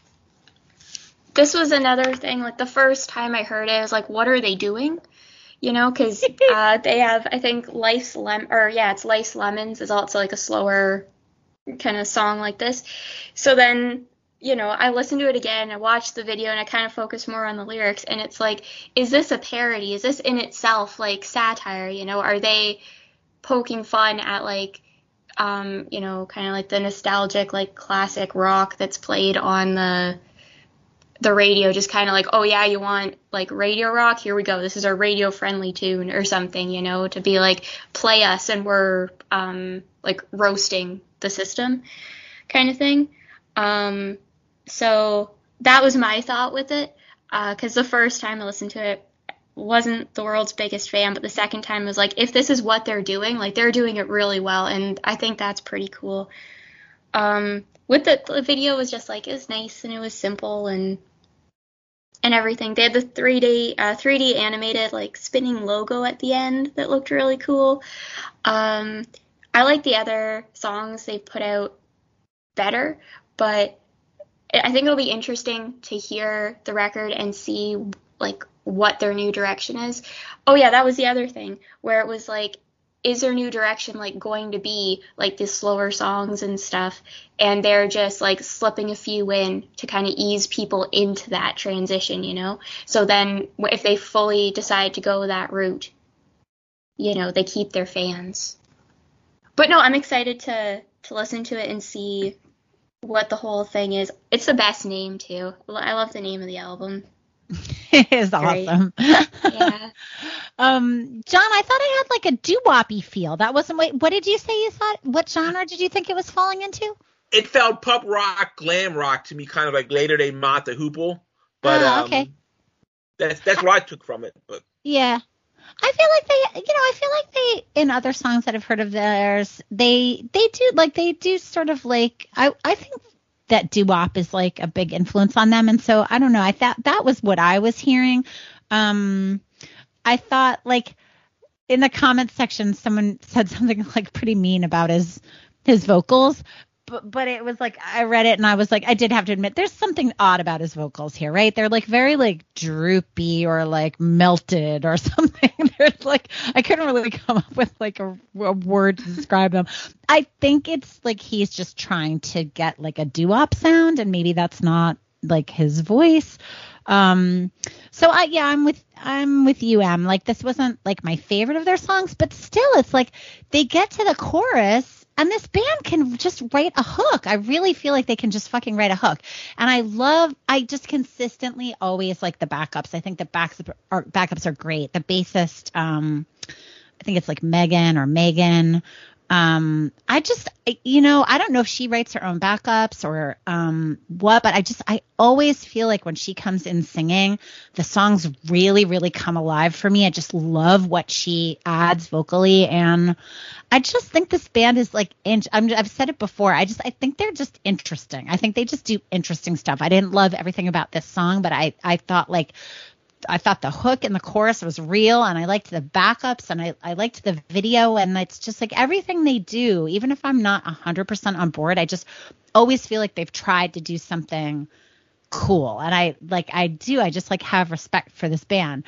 this was another thing. Like, the first time I heard it, I was like, what are they doing? Because they have, I think, Life's Lemons is also like a slower kind of song like this. So then, I listened to it again, I watched the video, and I kind of focused more on the lyrics, and it's like, is this a parody? Is this in itself like satire? Are they poking fun at like, kind of like the nostalgic, like classic rock that's played on the radio, just kind of like, oh yeah, you want like radio rock? Here we go. This is our radio friendly tune or something, to be like, play us and we're like roasting the system kind of thing. So that was my thought with it, because the first time I listened to it, wasn't the world's biggest fan, but the second time was like, if this is what they're doing, like, they're doing it really well, and I think that's pretty cool. With the video was just like, it was nice and it was simple and everything. They had the 3D animated like spinning logo at the end that looked really cool. I like the other songs they've put out better, but I think it'll be interesting to hear the record and see like what their new direction is. Oh yeah, that was the other thing, where it was like, is their new direction like going to be like the slower songs and stuff, and they're just like slipping a few in to kind of ease people into that transition, so then if they fully decide to go that route, they keep their fans. But no, I'm excited to listen to it and see what the whole thing is. It's the best name too. I love the name of the album. It is awesome. Yeah. John, I thought it had like a doo-woppy feel. That wasn't what did you say you thought? What genre did you think it was falling into? It felt pop rock, glam rock to me, kind of like Later Day Mott the Hoople. But okay. That's what I took from it. But yeah. I feel like they in other songs that I've heard of theirs, they do sort of like, I think that doo-wop is like a big influence on them, and so I don't know, I thought that was what I was hearing. I thought, like, in the comments section, someone said something like pretty mean about his vocals, but it was like, I read it and I was like, I did have to admit, there's something odd about his vocals here, right? They're like very like droopy or like melted or something. They're like, I couldn't really come up with like a word to describe them. I think it's like he's just trying to get like a doo-wop sound, and maybe that's not like his voice. I'm with you, Em. Like, this wasn't like my favorite of their songs, but still, it's like they get to the chorus and this band can just write a hook. I really feel like they can just fucking write a hook. And I just consistently always like the backups. I think the backups are great. The bassist, I think it's like Megan. I don't know if she writes her own backups or what, but I always feel like when she comes in singing, the songs really, really come alive for me. I just love what she adds vocally, and I just think this band is like, I've said it before, I think they're just interesting. I think they just do interesting stuff. I didn't love everything about this song, but I thought the hook and the chorus was real, and I liked the backups, and I liked the video, and it's just like everything they do, even if I'm not 100% on board, I just always feel like they've tried to do something cool, and I just like have respect for this band.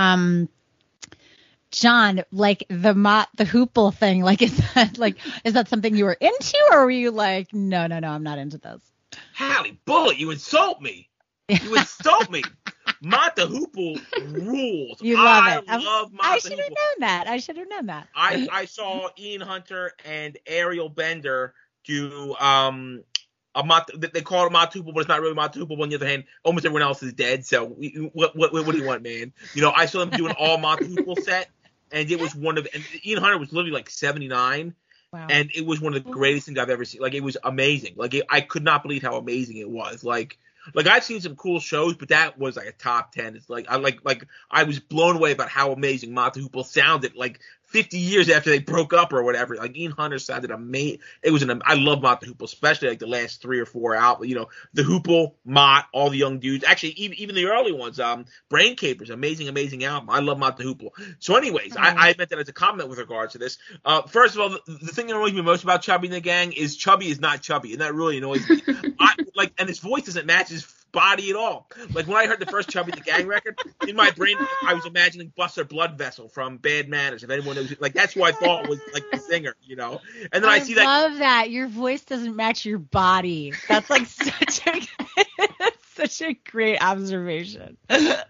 John, like the Hoople thing, like is that something you were into, or were you like, no, I'm not into this? Hallie Bullet, you insult me. You insult me. Mott the Hoople rules. You love it. I love Mott the Hoople. I should have known that. I saw Ian Hunter and Ariel Bender do they call it Mott the Hoople, but it's not really Mott the Hoople. On the other hand, almost everyone else is dead. So what do you want, man? I saw them do an all Mott the Hoople set, and it was and Ian Hunter was literally like 79. Wow. And it was one of the greatest things I've ever seen. Like, it was amazing. Like, I could not believe how amazing it was. Like I've seen some cool shows, but that was like a top 10. It's like I was blown away about how amazing Mott the Hoople sounded. Like 50 years after they broke up or whatever. Like, Ian Hunter sounded amazing. I love Mott the Hoople, especially like the last 3 or 4 albums. The Hoople, Mott, all the young dudes. Actually, even the early ones. Brain Capers, amazing album. I love Mott the Hoople. So, anyways, I meant that as a comment with regards to this. First of all, the thing that annoys me most about Chubby and the Gang is Chubby is not Chubby, and that really annoys me. And his voice doesn't match his body at all. Like, when I heard the first Chubby the Gang record, in my brain I was imagining Buster Blood Vessel from Bad Manners. If anyone knows, like, that's who I thought was like the singer, And then I see that. I love that your voice doesn't match your body. That's like such a great observation. Sorry,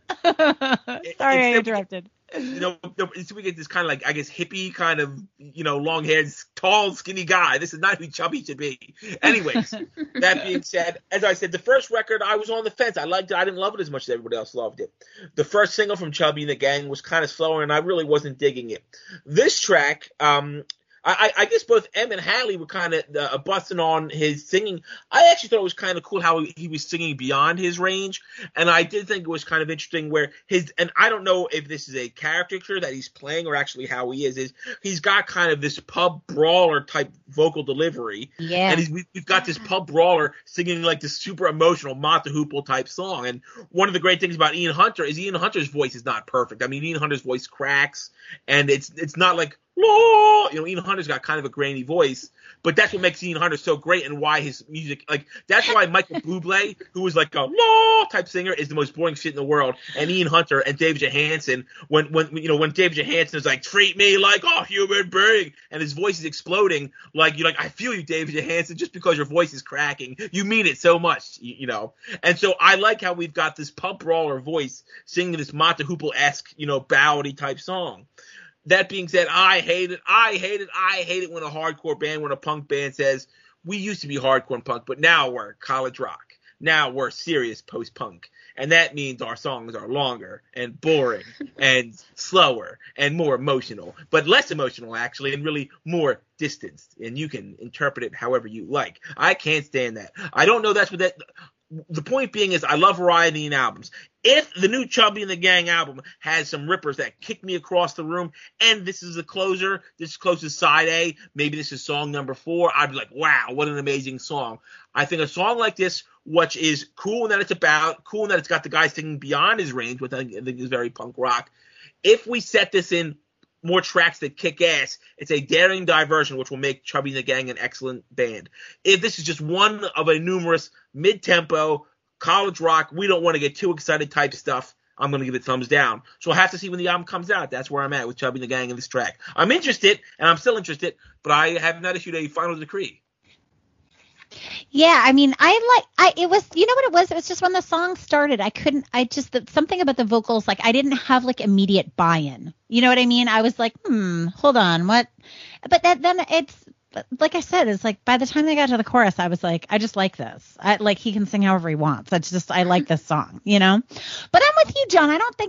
I interrupted. So we get this kind of like, I guess, hippie kind of, long-haired, tall, skinny guy. This is not who Chubby should be. Anyways, that being said, as I said, the first record, I was on the fence. I liked it. I didn't love it as much as everybody else loved it. The first single from Chubby and the Gang was kind of slower, and I really wasn't digging it. This track, I guess both Em and Hallie were kind of busting on his singing. I actually thought it was kind of cool how he was singing beyond his range, and I did think it was kind of interesting where and I don't know if this is a caricature that he's playing or actually how he is he's got kind of this pub brawler type vocal delivery, and we've got this pub brawler singing like this super emotional Mott the Hoople type song. And one of the great things about Ian Hunter is Ian Hunter's voice is not perfect. I mean, Ian Hunter's voice cracks, and it's not like, Ian Hunter's got kind of a grainy voice, but that's what makes Ian Hunter so great, and why his music, like, that's why Michael Bublé, who was like a type singer, is the most boring shit in the world, and Ian Hunter and David Johansen, when David Johansen is like, treat me like a human being, and his voice is exploding, like, you're like, I feel you, David Johansen, just because your voice is cracking, you mean it so much, and so I like how we've got this pub brawler voice singing this Mott the Hoople-esque, ballady type song. That being said, I hate it when a hardcore band, when a punk band says, we used to be hardcore and punk, but now we're college rock. Now we're serious post-punk. And that means our songs are longer and boring and slower and more emotional, but less emotional, actually, and really more distanced. And you can interpret it however you like. I can't stand that. I don't know that's what that... The point being is I love variety in albums. If the new Chubby and the Gang album has some rippers that kick me across the room, and this is a closer, this closes side A, maybe this is song number 4, I'd be like, wow, what an amazing song. I think a song like this, which is cool in that it's got the guy singing beyond his range, which I think is very punk rock. If we set this in more tracks that kick ass, it's a daring diversion which will make Chubby and the Gang an excellent band. If this is just one of a numerous mid-tempo college rock, we don't want to get too excited type stuff, I'm going to give it thumbs down. So we'll have to see when the album comes out. That's where I'm at with Chubby and the Gang in this track. I'm interested, and I'm still interested, but I have not issued a final decree. Yeah, I mean, it was, you know what it was? It was just when the song started, something about the vocals, like I didn't have like immediate buy-in. You know what I mean? I was like, hold on, what? But then it's, like I said, it's like by the time they got to the chorus, I was like, I just like this. Like he can sing however he wants. I like this song, you know? But I'm with you, John. I don't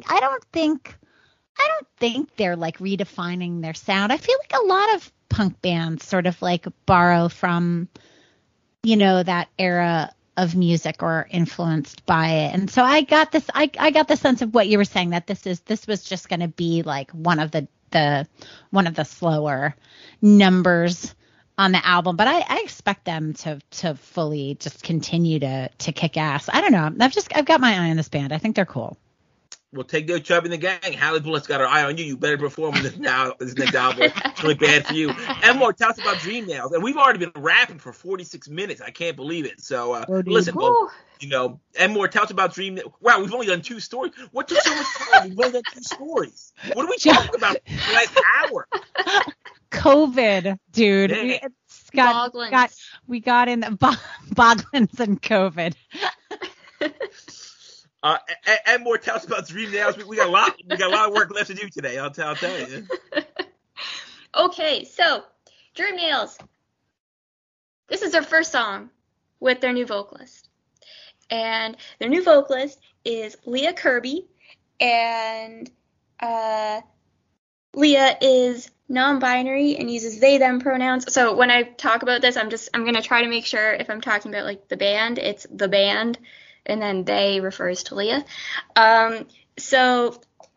think they're like redefining their sound. I feel like a lot of punk bands sort of like borrow from, you know, that era of music or influenced by it. And so I got the sense of what you were saying, that this was just going to be like one of the slower numbers on the album. But I expect them to fully just continue to kick ass. I don't know. I've got my eye on this band. I think they're cool. Well, take no trouble in the gang. Hallie Bullett's got her eye on you. You better perform this next album. It's really bad for you. Emor, tell us about Dream Nails. And we've already been rapping for 46 minutes. I can't believe it. So, listen, well, you know, Emor, tell us about Dream Nails. Wow, we've only done 2 stories. What took so much time? We've only done 2 stories. What are we talking about for the last hour? COVID, dude. Boglins. We got in Boglins and COVID. And more, tell us about Dream Nails. We got a lot of work left to do today. I'll tell you. Okay, so Dream Nails. This is their first song with their new vocalist, and their new vocalist is Leah Kirby, and Leah is non-binary and uses they/them pronouns. So when I talk about this, I'm gonna try to make sure if I'm talking about like the band, it's the band. And then they refers to Leah. So,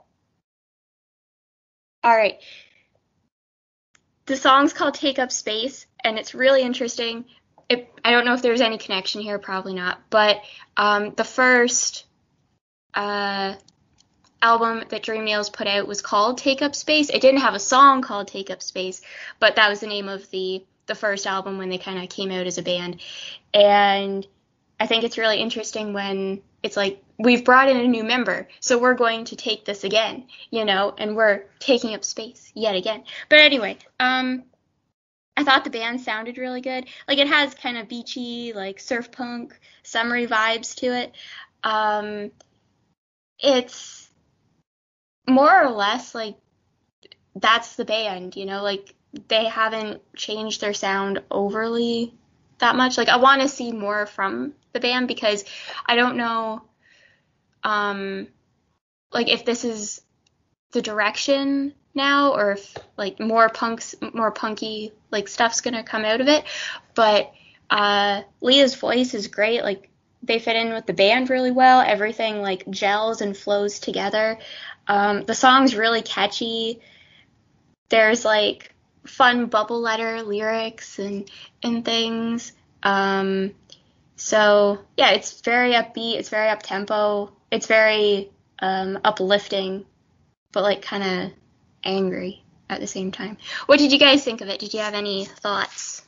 all right. The song's called Take Up Space, and it's really interesting. I don't know if there's any connection here, probably not. But the first album that Dream Nails put out was called Take Up Space. It didn't have a song called Take Up Space, but that was the name of the first album when they kind of came out as a band. And I think it's really interesting when it's like, we've brought in a new member, so we're going to take this again, you know, and we're taking up space yet again. But anyway, I thought the band sounded really good. Like, it has kind of beachy, like, surf punk, summery vibes to it. It's more or less, like, that's the band, you know, like, they haven't changed their sound overly that much. Like, I want to see more from the band because I don't know, like, if this is the direction now or if, like, more punky, like, stuff's gonna come out of it. But Leah's voice is great. Like, they fit in with the band really well. Everything, like, gels and flows together. The song's really catchy. There's, like, fun bubble letter lyrics and things. So yeah, it's very upbeat, it's very up-tempo, it's very uplifting, but like kind of angry at the same time. What did you guys think of it? Did you have any thoughts?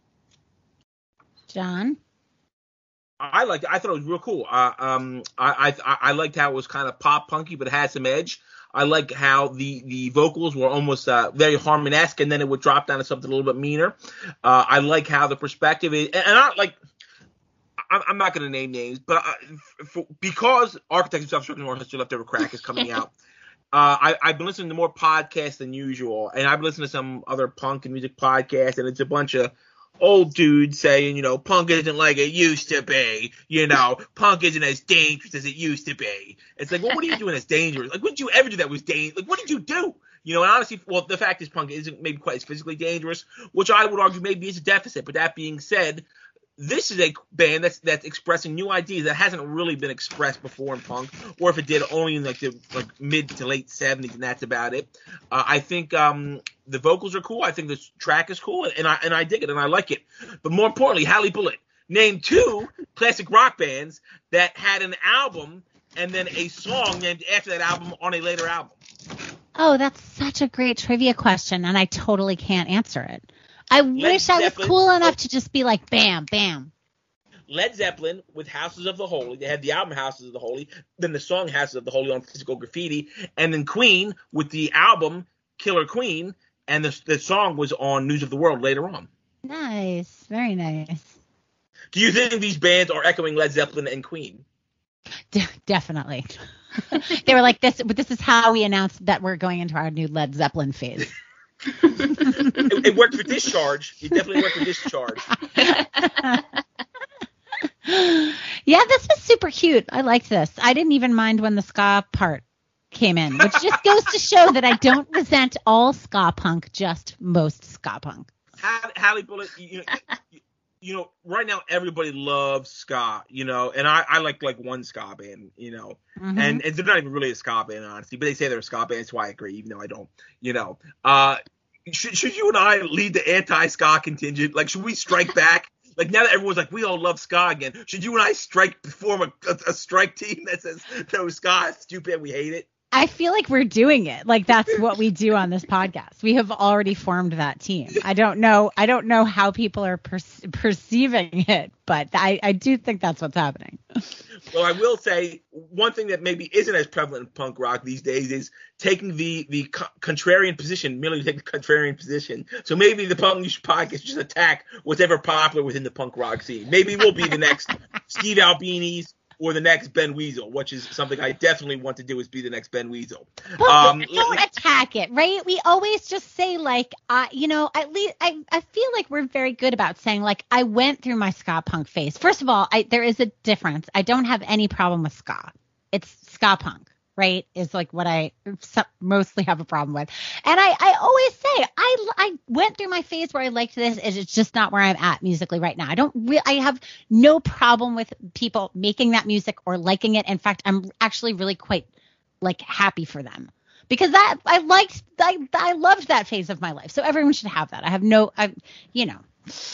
John? I liked it. I thought it was real cool. I liked how it was kind of pop punky, but it had some edge. I like how the vocals were almost very Harmon-esque, and then it would drop down to something a little bit meaner. I like how the perspective is, and I'm not going to name names, but because Architects of Self-Destruction Orchestra Leftover Crack is coming out, I've been listening to more podcasts than usual, and I've listened to some other punk and music podcasts, and it's a bunch of old dudes saying, you know, punk isn't like it used to be, you know, punk isn't as dangerous as it used to be. It's like, well, what are you doing that's dangerous? Like, what did you ever do that was dangerous? Like, what did you do? You know, and honestly, well, the fact is punk isn't maybe quite as physically dangerous, which I would argue maybe is a deficit. But that being said, this is a band that's expressing new ideas that hasn't really been expressed before in punk, or if it did, only in like the mid to late 70s, and that's about it. I think the vocals are cool. I think the track is cool, and I dig it, and I like it. But more importantly, Hallie Bullitt. Name 2 classic rock bands that had an album and then a song named after that album on a later album. Oh, that's such a great trivia question, and I totally can't answer it. I wish I was cool enough to just be like, bam, bam. Led Zeppelin with Houses of the Holy. They had the album Houses of the Holy, then the song Houses of the Holy on Physical Graffiti, and then Queen with the album Killer Queen, and the song was on News of the World later on. Nice. Very nice. Do you think these bands are echoing Led Zeppelin and Queen? Definitely. They were like this, but this is how we announced that we're going into our new Led Zeppelin phase. It worked for Discharge. It definitely worked for Discharge. Yeah, this was super cute. I liked this. I didn't even mind when the ska part came in, which just goes to show that I don't resent all ska punk, just most ska punk. Hallie Bullet, you know, right now everybody loves ska, you know, and I like one ska band, you know, and they're not even really a ska band, honestly, but they say they're a ska band, so I agree, even though I don't, you know. Should you and I lead the anti-ska contingent? Like, should we strike back? Like, now that everyone's like, we all love ska again, should you and I form a strike team that says, no, ska is stupid, we hate it? I feel like we're doing it. Like, that's what we do on this podcast. We have already formed that team. I don't know how people are perceiving it, but I do think that's what's happening. Well, I will say one thing that maybe isn't as prevalent in punk rock these days is taking the contrarian position, merely take the contrarian position. So maybe the Punk News podcast just attack whatever popular within the punk rock scene. Maybe we'll be the next Steve Albini's or the next Ben Weasel, which is something I definitely want to do, is be the next Ben Weasel. Well, don't attack it, right? We always just say, like, you know, at least I feel like we're very good about saying, like, I went through my ska punk phase. First of all, there is a difference. I don't have any problem with ska. It's ska punk, right? Is like what I mostly have a problem with. And I always say I went through my phase where I liked this. It's just not where I'm at musically right now. I have no problem with people making that music or liking it. In fact, I'm actually really quite like happy for them because I loved that phase of my life. So everyone should have that. You know.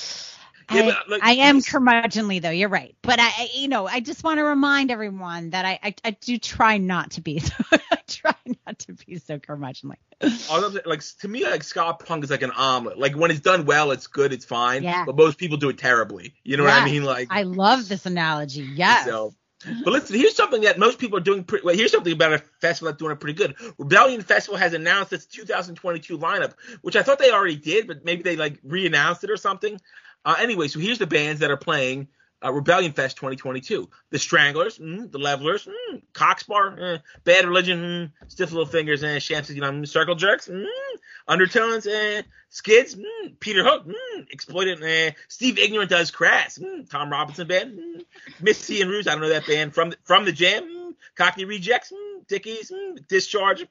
Yeah, I am curmudgeonly, though. You're right. But I just want to remind everyone that I do try not to be. I try not to be so curmudgeonly. Like, to me, like, ska punk is like an omelet. Like, when it's done well, it's good, it's fine. Yeah. But most people do it terribly. You know what I mean? Like, I love this analogy. Yes. So, but listen, here's something that most people are doing here's something about a festival that's doing it pretty good. Rebellion Festival has announced its 2022 lineup, which I thought they already did, but maybe they like re-announced it or something. Anyway, so here's the bands that are playing Rebellion Fest 2022. The Stranglers, The Levelers, Coxbar, Bad Religion, Stiff Little Fingers, Sham 69, Circle Jerks, Undertones, Skids, Peter Hook, Exploited, Steve Ignorant Does Crass, Tom Robinson Band, Missy and Ruse, I don't know that band, From the Jam, Cockney Rejects, Dickies, Discharge,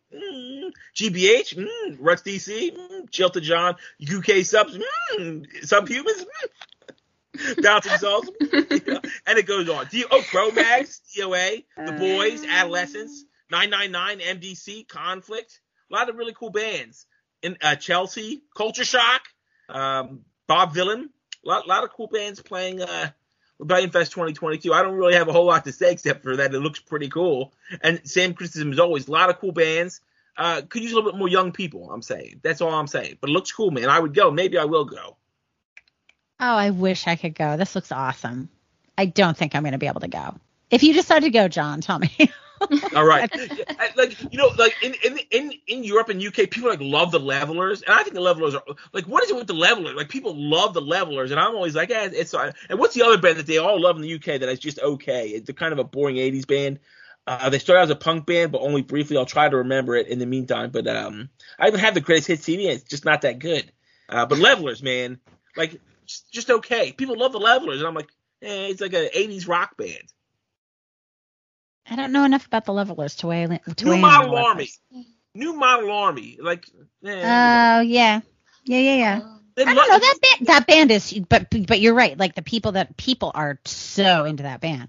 GBH, Ruts DC, Chilton John, UK Subs, Subhumans, Bouncing Souls, and it goes on. Cro-Mags, DOA, The Boys, Adolescents, 999, MDC, Conflict, a lot of really cool bands. In Chelsea, Culture Shock, Bob Villain, a lot of cool bands playing Rebellion Fest 2022. I don't really have a whole lot to say except for that it looks pretty cool. And same criticism as always. A lot of cool bands. Could use a little bit more young people, I'm saying. That's all I'm saying. But it looks cool, man. I would go. Maybe I will go. Oh, I wish I could go. This looks awesome. I don't think I'm going to be able to go. If you decide to go, John, tell me. All right. Like, you know, like in Europe and UK, people like love the Levelers, and I think the Levelers are like, what is it with the Levelers? Like, people love the Levelers, and I'm always like, it's fine. And what's the other band that they all love in the UK that is just okay? It's kind of a boring 80s band. They started out as a punk band, but only briefly. I'll try to remember it in the meantime. But I even have the greatest hit CD, and it's just not that good. But Levelers, man, like just okay. People love the Levelers, and I'm like, it's like an 80s rock band. I don't know enough about the Levelers to weigh New Model Army. New Model Army. Like, oh, yeah. I don't know. That band is, but you're right. Like, people are so into that band.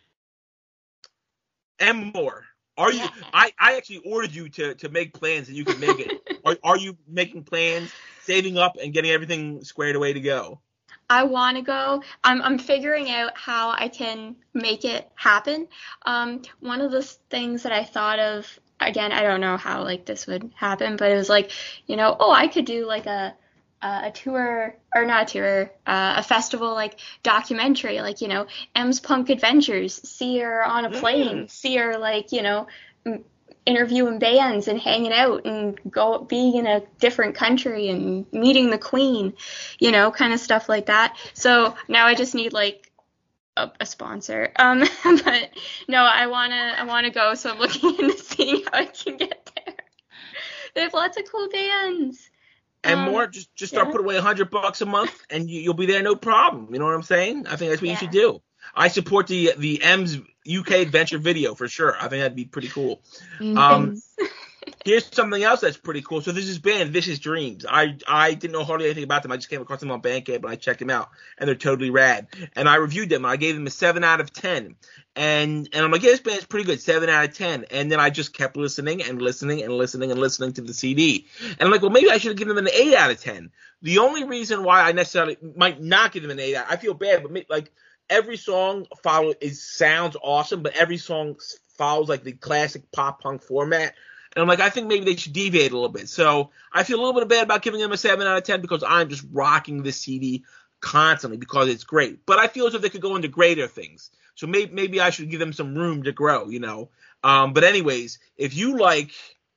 And more. Are you? I actually ordered you to make plans and you can make it. Are you making plans, saving up, and getting everything squared away to go? I want to go. I'm figuring out how I can make it happen. One of the things that I thought of, again, I don't know how like this would happen, but it was like, you know, I could do like a tour, or not a tour, a festival like documentary, like, you know, M's Punk Adventures, see her on a plane, see her like, you know, interviewing bands and hanging out and being in a different country and meeting the Queen, you know, kind of stuff like that. So now I just need like a sponsor. But no, I wanna go, so I'm looking into seeing how I can get there. They have lots of cool bands. And more, just start putting away $100 a month, and you'll be there no problem. You know what I'm saying? I think that's what you should do. I support the M's UK Adventure video for sure. I think that'd be pretty cool. Here's something else that's pretty cool. So this is band Vicious Dreams. I didn't know hardly anything about them. I just came across them on Bandcamp and I checked them out, and they're totally rad. And I reviewed them. I gave them a 7 out of 10. And I'm like, yeah, this band's pretty good, 7 out of 10. And then I just kept listening and listening and listening and listening to the CD. And I'm like, well, maybe I should have given them an 8 out of 10. The only reason why I necessarily might not give them an 8 I feel bad, but like every song sounds awesome, but every song follows like the classic pop punk format. And I'm like, I think maybe they should deviate a little bit. So I feel a little bit bad about giving them a 7 out of 10 because I'm just rocking this CD constantly because it's great. But I feel as if they could go into greater things. So maybe I should give them some room to grow, you know. But anyways, if you like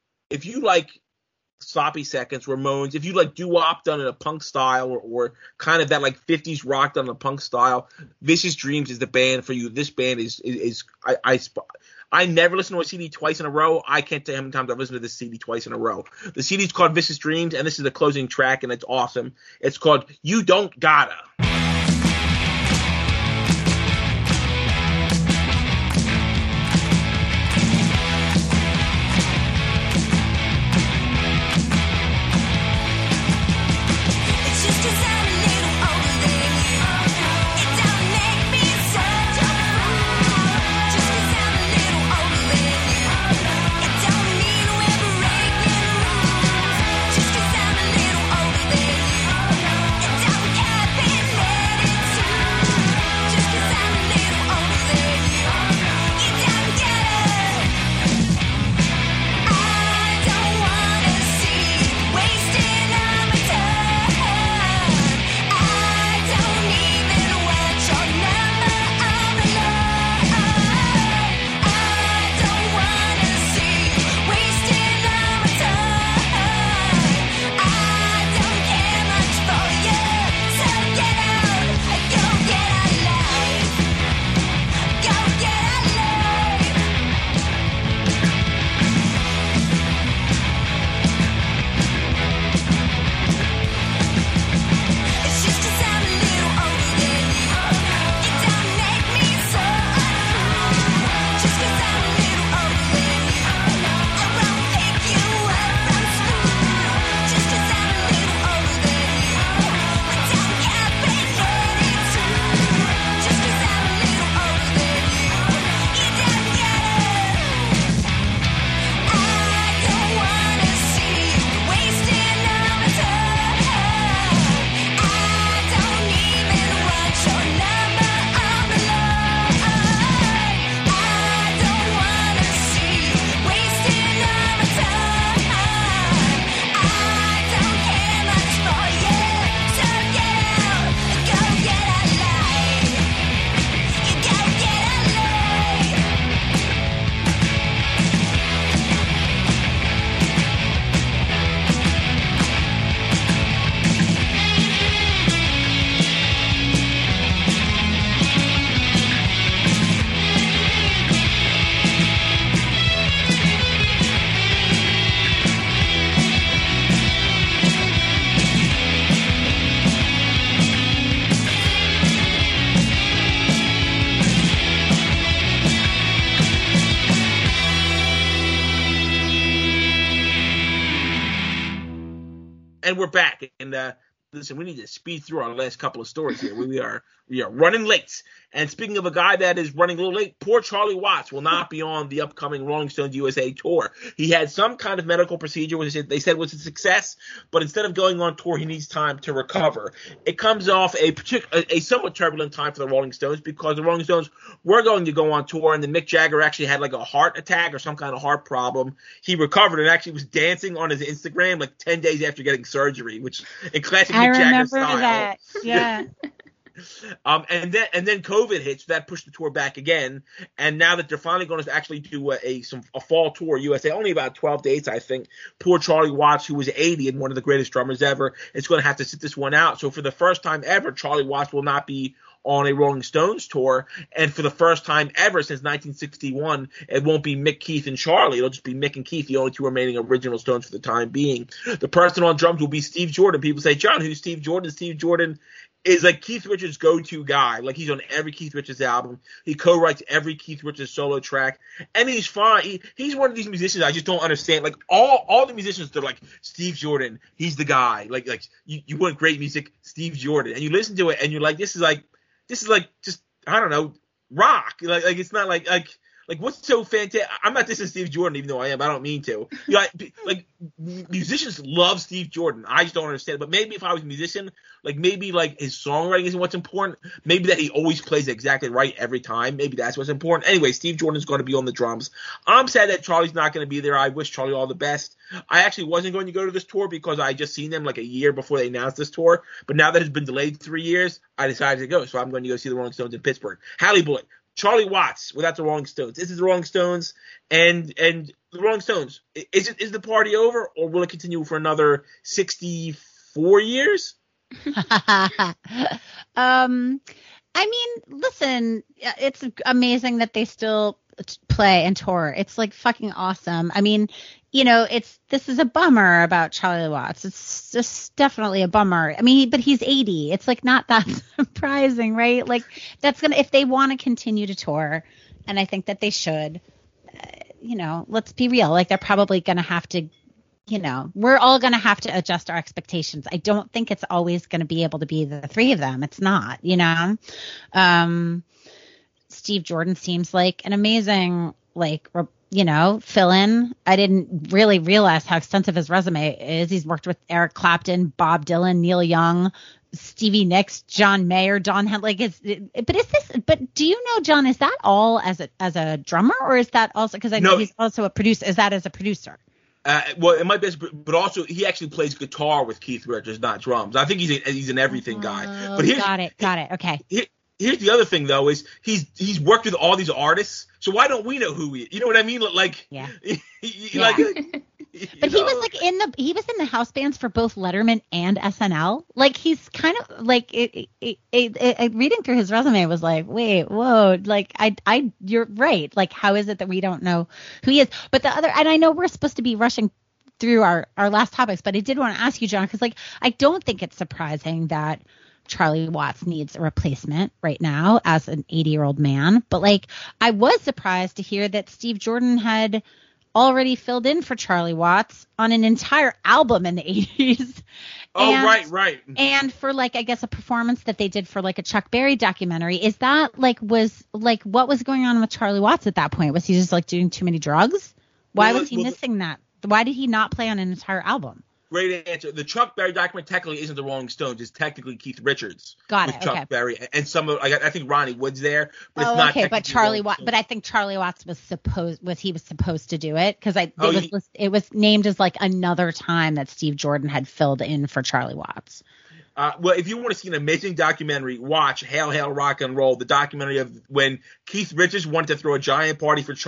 Sloppy Seconds, Ramones, if you like doo-wop done in a punk style or kind of that like 50s rock done in a punk style, Vicious Dreams is the band for you. This band is I never listen to a CD twice in a row. I can't tell you how many times I've listened to this CD twice in a row. The CD is called Vicious Dreams, and this is the closing track, and it's awesome. It's called You Don't Gotta. And we're back. And listen, we need to speed through our last couple of stories here. We are running late. And speaking of a guy that is running a little late, poor Charlie Watts will not be on the upcoming Rolling Stones USA tour. He had some kind of medical procedure, which they said was a success, but instead of going on tour, he needs time to recover. It comes off a somewhat turbulent time for the Rolling Stones because the Rolling Stones were going to go on tour, and then Mick Jagger actually had like a heart attack or some kind of heart problem. He recovered and actually was dancing on his Instagram like 10 days after getting surgery, which in classic Mick Jagger style. I remember that. Yeah. And then COVID hit, so that pushed the tour back again. And now that they're finally going to actually do a fall tour USA, only about 12 dates, I think. Poor Charlie Watts, who was 80 and one of the greatest drummers ever, is going to have to sit this one out. So for the first time ever, Charlie Watts will not be on a Rolling Stones tour. And for the first time ever since 1961, it won't be Mick, Keith, and Charlie. It'll just be Mick and Keith, the only two remaining original Stones for the time being. The person on drums will be Steve Jordan. People say, John, who's Steve Jordan? Steve Jordan is like Keith Richards' go-to guy. Like, he's on every Keith Richards album. He co-writes every Keith Richards solo track. And he's fine. He's one of these musicians I just don't understand. Like, all the musicians, they're like, Steve Jordan, he's the guy. Like you want great music, Steve Jordan. And you listen to it, and you're like, this is like just, I don't know, rock. Like it's not like what's so fantastic? I'm not dissing Steve Jordan, even though I am. I don't mean to. You know, like musicians love Steve Jordan. I just don't understand. But maybe if I was a musician, like maybe like his songwriting isn't what's important. Maybe that he always plays exactly right every time. Maybe that's what's important. Anyway, Steve Jordan's going to be on the drums. I'm sad that Charlie's not going to be there. I wish Charlie all the best. I actually wasn't going to go to this tour because I just seen them like a year before they announced this tour. But now that it's been delayed 3 years, I decided to go. So I'm going to go see the Rolling Stones in Pittsburgh. Hallie Boy. Charlie Watts without the Rolling Stones. This is the Rolling Stones, and the Rolling Stones. Is the party over, or will it continue for another 64 years? I mean, listen, it's amazing that they still play and tour. It's like fucking awesome. I mean, you know, this is a bummer about Charlie Watts. It's just definitely a bummer. I mean, but he's 80. It's like not that surprising, right? Like that's if they want to continue to tour, and I think that they should, you know, let's be real. Like they're probably going to have to, you know, we're all going to have to adjust our expectations. I don't think it's always going to be able to be the three of them. It's not, you know. Steve Jordan seems like an amazing, like, you know, fill-in. I didn't really realize how extensive his resume is. He's worked with Eric Clapton, Bob Dylan, Neil Young, Stevie Nicks, John Mayer, Don Henley. But do you know, John, is that all as a drummer, or is that also, because I know he's also a producer, is that as a producer? Well, it might be, but also he actually plays guitar with Keith Richards, not drums. I think he's an everything guy. But got it. Okay. Here's the other thing, though, is he's worked with all these artists. So why don't we know who he is? You know what I mean? Like, yeah. But he was like in the house bands for both Letterman and SNL. Like he's kind of like reading through his resume was like, wait, whoa, like you're right. Like, how is it that we don't know who he is? But and I know we're supposed to be rushing through our last topics, but I did want to ask you, John, because like I don't think it's surprising that Charlie Watts needs a replacement right now as an 80-year-old man. But like, I was surprised to hear that Steve Jordan had already filled in for Charlie Watts on an entire album in the 80s. Right. And for like, I guess a performance that they did for like a Chuck Berry documentary. Is that like, what was going on with Charlie Watts at that point? Was he just like doing too many drugs? Why was he missing that? Why did he not play on an entire album? Great answer. The Chuck Berry document technically isn't the Rolling Stones. It's technically Keith Richards. Got it. With Chuck Berry and some of, I think Ronnie Wood's there, but it's not. Okay, but Charlie Watts. But I think Charlie Watts was supposed to do it because it was named as like another time that Steve Jordan had filled in for Charlie Watts. Well, if you want to see an amazing documentary, watch Hail, Hail, Rock and Roll, the documentary of when Keith Richards wanted to throw a giant party for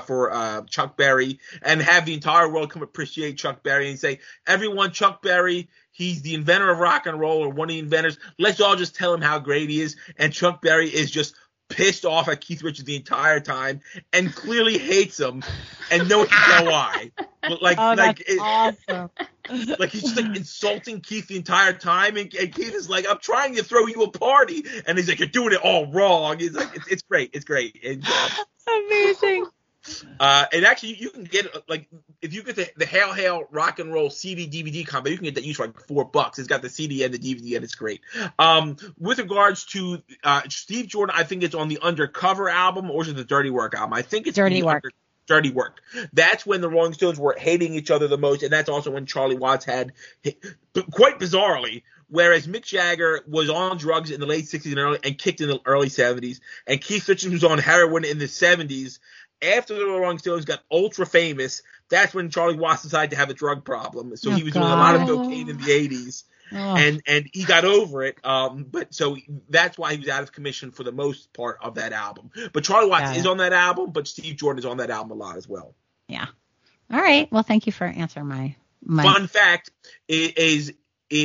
Chuck Berry and have the entire world come appreciate Chuck Berry and say, everyone, Chuck Berry, he's the inventor of rock and roll, or one of the inventors. Let's all just tell him how great he is. And Chuck Berry is just pissed off at Keith Richards the entire time and clearly hates him and no one can know why. But awesome. Like he's just like insulting Keith the entire time, and Keith is like, "I'm trying to throw you a party," and he's like, "You're doing it all wrong." He's like, "It's great, it's great." And, amazing. And actually, you can get like if you get the Hail Hail Rock and Roll CD DVD combo, you can get that used for like $4. It's got the CD and the DVD, and it's great. With regards to Steve Jordan, I think it's on the Undercover album, or is it the Dirty Work album? I think it's Dirty Work. Dirty Work. That's when the Rolling Stones were hating each other the most, and that's also when Charlie Watts had, quite bizarrely, whereas Mick Jagger was on drugs in the late 60s and kicked in the early 70s, and Keith Richards was on heroin in the 70s. After the Rolling Stones got ultra famous, that's when Charlie Watts decided to have a drug problem. So he was doing a lot of cocaine in the 80s. Oh. And he got over it, but so that's why he was out of commission for the most part of that album. But Charlie Watts is on that album, but Steve Jordan is on that album a lot as well. Yeah. All right. Well, thank you for answering my fun fact is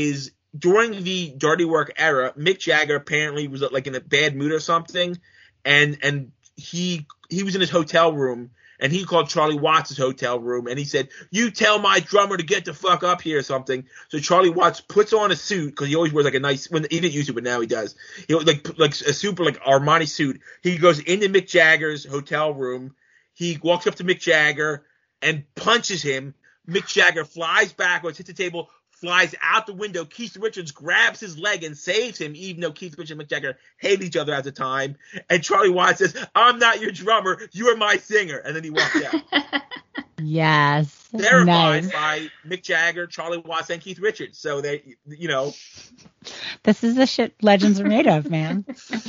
during the Dirty Work era, Mick Jagger apparently was like in a bad mood or something, and he was in his hotel room, and he called Charlie Watts' hotel room, and he said, "You tell my drummer to get the fuck up here," or something. So Charlie Watts puts on a suit, because he always wears like a nice, when he didn't use it, but now he does. He like a super like Armani suit. He goes into Mick Jagger's hotel room. He walks up to Mick Jagger and punches him. Mick Jagger flies backwards, hits the table, flies out the window. Keith Richards grabs his leg and saves him, even though Keith Richards and Mick Jagger hate each other at the time. And Charlie Watts says, "I'm not your drummer, you are my singer." And then he walks out. Yes. Terrified by Mick Jagger, Charlie Watts, and Keith Richards. So they, This is the shit legends are made of, man.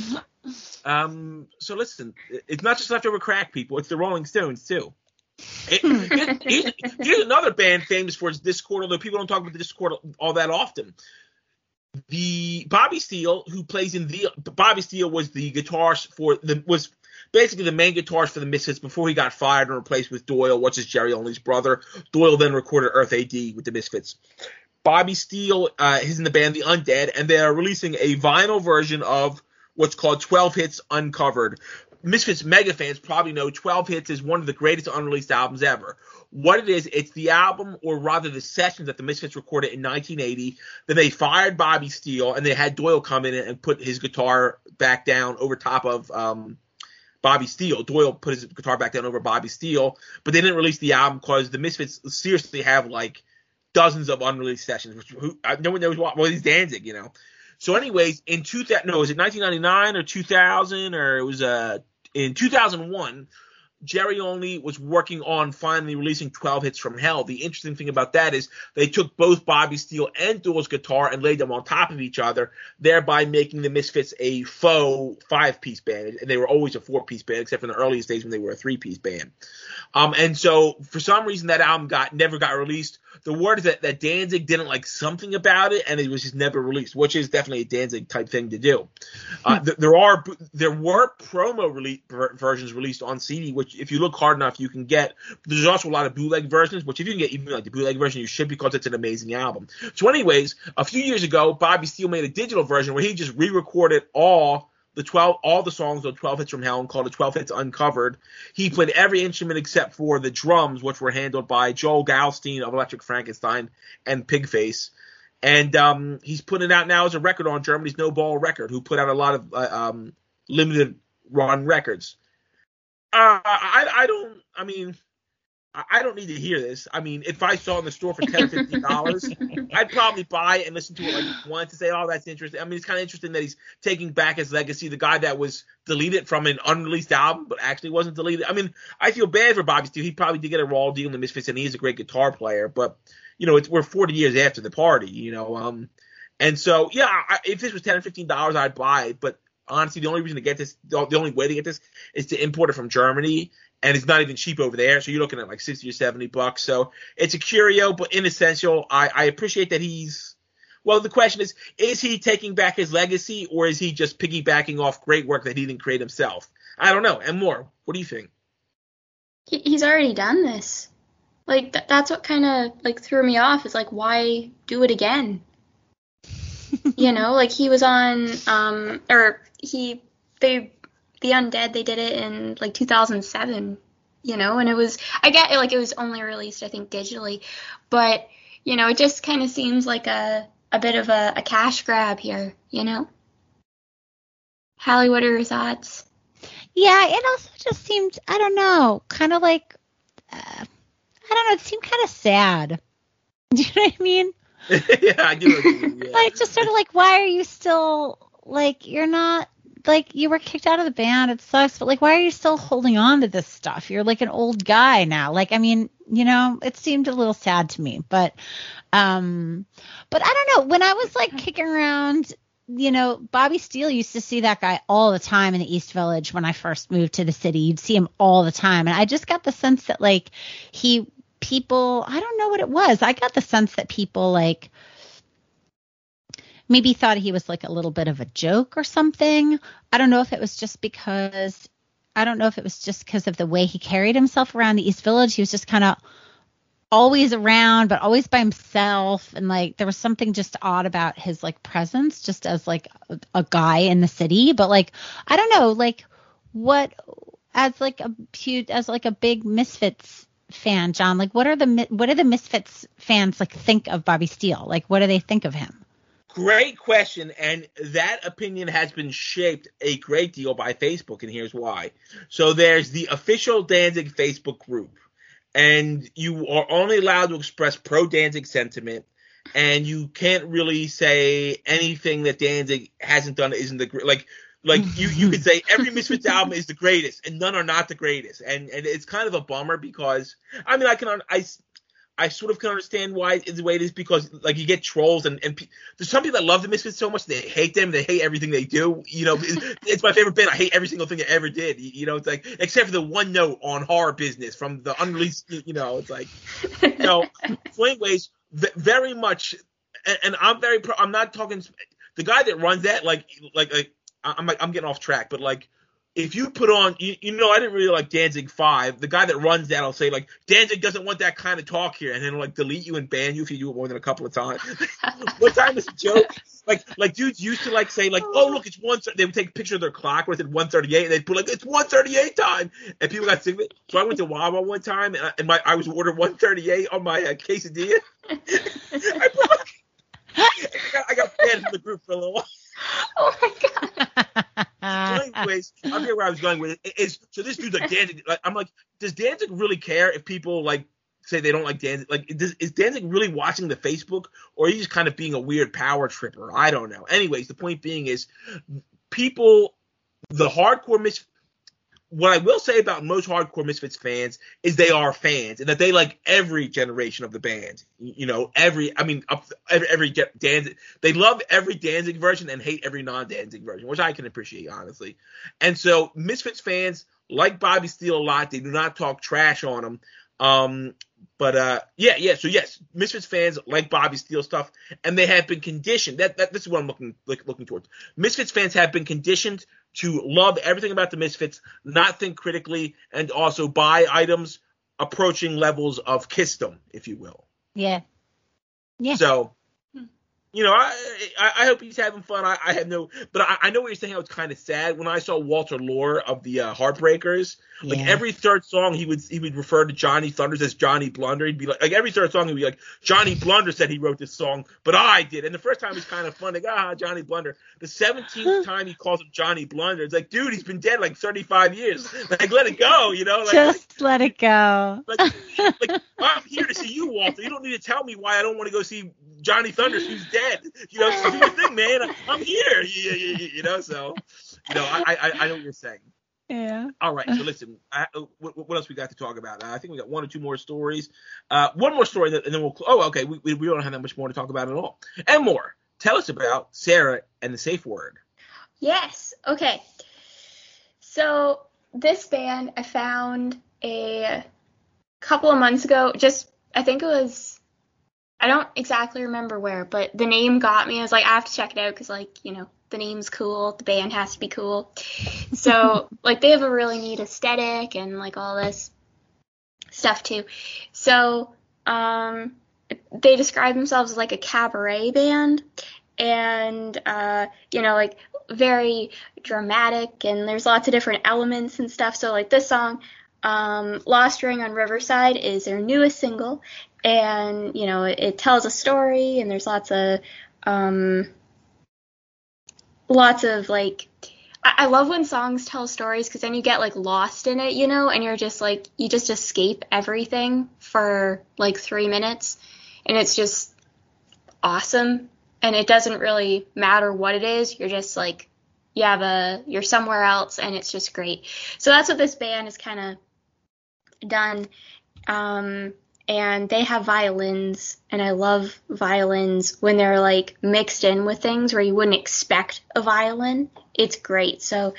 So listen, it's not just leftover crack people, it's the Rolling Stones too. Here's another band famous for its Discord, although people don't talk about the Discord all that often. The Bobby Steele, who plays in Bobby Steele was the guitarist was basically the main guitarist for the Misfits before he got fired and replaced with Doyle, which is Jerry Only's brother. Doyle then recorded Earth AD with the Misfits. Bobby Steele is in the band The Undead, and they're releasing a vinyl version of what's called 12 Hits Uncovered. Misfits mega fans probably know 12 Hits is one of the greatest unreleased albums ever. What it is, it's the album, or rather the sessions that the Misfits recorded in 1980. Then they fired Bobby Steele, and they had Doyle come in and put his guitar back down over top of Bobby Steele. Doyle put his guitar back down over Bobby Steele, but they didn't release the album because the Misfits seriously have like dozens of unreleased sessions, which no one knows what. Well, he's Danzig, So anyways, was it 1999 or 2000, or it was in 2001, Jerry Only was working on finally releasing 12 Hits from Hell. The interesting thing about that is they took both Bobby Steele and Doyle's guitar and laid them on top of each other, thereby making the Misfits a faux 5-piece band. And they were always a 4-piece band, except for in the earliest days when they were a 3-piece band. And so for some reason that album never got released. The word is that Danzig didn't like something about it, and it was just never released, which is definitely a Danzig type thing to do. There were promo versions released on CD, which if you look hard enough you can get. There's also a lot of bootleg versions, which if you can get even like the bootleg version, you should, because it's an amazing album. So anyways, a few years ago, Bobby Steele made a digital version where he just re-recorded all the songs of 12 Hits from Hell and called it 12 Hits Uncovered. He played every instrument except for the drums, which were handled by Joel Galstein of Electric Frankenstein and Pigface. And he's putting it out now as a record on Germany's No Ball Record, who put out a lot of limited run records. I don't need to hear this. I mean, if I saw it in the store for $10 or $15, I'd probably buy it and listen to it like once and say, "Oh, that's interesting." I mean, it's kind of interesting that he's taking back his legacy, the guy that was deleted from an unreleased album but actually wasn't deleted. I mean, I feel bad for Bobby Steele. He probably did get a raw deal in the Misfits, and he is a great guitar player. But we're 40 years after the party, and so if this was $10 or $15, I'd buy it. But honestly, the only reason to get this, the only way to get this, is to import it from Germany. And it's not even cheap over there, so you're looking at like $60 or $70. So it's a curio, but inessential. I appreciate that the question is he taking back his legacy, or is he just piggybacking off great work that he didn't create himself? I don't know. And more, what do you think? He's already done this. Like, that's what kind of like threw me off, is like, why do it again? Like he was on, The Undead, they did it in like 2007, and it was, I get it, like it was only released, I think, digitally, but, it just kind of seems like a bit of a cash grab here, Hallie, what are your thoughts? Yeah, it also just seemed, I don't know, kind of like, it seemed kind of sad. Do you know what I mean? Yeah, I do. Yeah. Like, just sort of like, why are you still, like, you're not, like, you were kicked out of the band, it sucks, but like, why are you still holding on to this stuff? You're like an old guy now. Like, I mean, it seemed a little sad to me, but I don't know. When I was like kicking around, Bobby Steele, used to see that guy all the time in the East Village when I first moved to the city. You'd see him all the time. And I just got the sense that like people, I don't know what it was. I got the sense that people like maybe thought he was like a little bit of a joke or something. I don't know if it was just because of the way he carried himself around the East Village. He was just kind of always around, but always by himself. And like, there was something just odd about his like presence, just as like a guy in the city. But like, I don't know, like what, as like a big Misfits fan, John, like what do the Misfits fans like think of Bobby Steele? Like, what do they think of him? Great question, and that opinion has been shaped a great deal by Facebook, and here's why. So there's the official Danzig Facebook group, and you are only allowed to express pro-Danzig sentiment, and you can't really say anything that Danzig hasn't done isn't the like you could say every Misfits album is the greatest, and none are not the greatest, and it's kind of a bummer because I mean I sort of can understand why it's the way it is because, like, you get trolls and there's some people that love the Misfits so much they hate them. They hate everything they do. You know, it's my favorite band. I hate every single thing they ever did. You know, it's like, except for the one note on Horror Business from the unreleased, you know, it's like, you know, so anyways, very much, and I'm not talking, the guy that runs that, I'm getting off track, but like, if you put on, you know, I didn't really like Danzig 5. The guy that runs that will say, like, Danzig doesn't want that kind of talk here, and then like delete you and ban you if you do it more than a couple of times. One time it's a joke. Like dudes used to like say like, oh look, it's 1:30. They would take a picture of their clock where it said 1:38, and they'd put like it's 1:38 time, and people got sick of it. So I went to Wawa one time, and I was ordered 1:38 on my quesadilla. I got banned from the group for a little while. Oh my god. So anyways, I forget where I was going with it. So this dude's like Danzig. Like, I'm like, does Danzig really care if people like say they don't like Danzig? Like, is Danzig really watching the Facebook, or are you just kind of being a weird power tripper? I don't know. Anyways, the point being is, people, the hardcore what I will say about most hardcore Misfits fans is they are fans, and that they like every generation of the band. You know, every Danzig. They love every Danzig version and hate every non-Danzig version, which I can appreciate, honestly. And so Misfits fans like Bobby Steele a lot. They do not talk trash on him. So yes, Misfits fans like Bobby Steele stuff, and they have been conditioned. This is what I'm looking towards. Misfits fans have been conditioned to love everything about the Misfits, not think critically, and also buy items approaching levels of Kissdom, if you will. Yeah. So, you know, I hope he's having fun. I have no, but I know what you're saying. I was kind of sad when I saw Walter Lore of the Heartbreakers. Like every third song, he would refer to Johnny Thunders as Johnny Blunder. He'd be like every third song, he'd be like, Johnny Blunder said he wrote this song, but I did. And the first time was kind of fun, like Johnny Blunder. The 17th time he calls him Johnny Blunder, it's like, dude, he's been dead like 35 years. Like, let it go, you know? Like, just let it go. Like, I'm here to see you, Walter. You don't need to tell me why I don't want to go see Johnny Thunders, who's dead. You know, so do your thing, man. I'm here. You know, so, you know, I know what you're saying. Yeah. All right. So listen, what else we got to talk about? I think we got one or two more stories. One more story, and then we'll. Oh, okay. We don't have that much more to talk about at all. And more. Tell us about Sarah and the Safe Word. Yes. Okay. So this band I found a couple of months ago. I think it was. I don't exactly remember where, but the name got me. I was like, I have to check it out because, like, you know, the name's cool. The band has to be cool. So, like, they have a really neat aesthetic and, like, all this stuff, too. So, they describe themselves as, like, a cabaret band and, you know, like, very dramatic, and there's lots of different elements and stuff. So, like, this song, Lost Ring on Riverside, is their newest single. And, you know, it tells a story, and there's lots of like, I love when songs tell stories, because then you get, like, lost in it, you know, and you're just, like, you just escape everything for, like, 3 minutes, and it's just awesome, and it doesn't really matter what it is, you're just, like, you're somewhere else, and it's just great. So that's what this band has kind of done. And they have violins, and I love violins when they're, like, mixed in with things where you wouldn't expect a violin. It's great. So,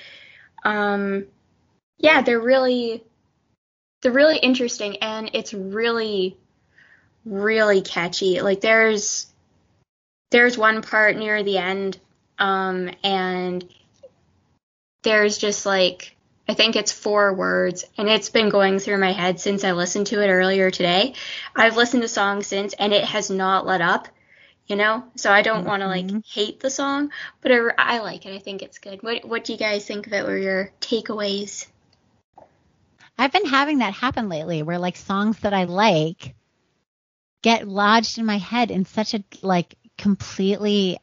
they're really interesting, and it's really, really catchy. Like, there's one part near the end, and there's just, like, I think it's 4 words, and it's been going through my head since I listened to it earlier today. I've listened to songs since, and it has not let up, you know? So I don't want to, like, hate the song, but I like it. I think it's good. What do you guys think of it? What are your takeaways? I've been having that happen lately where, like, songs that I like get lodged in my head in such a, like, completely,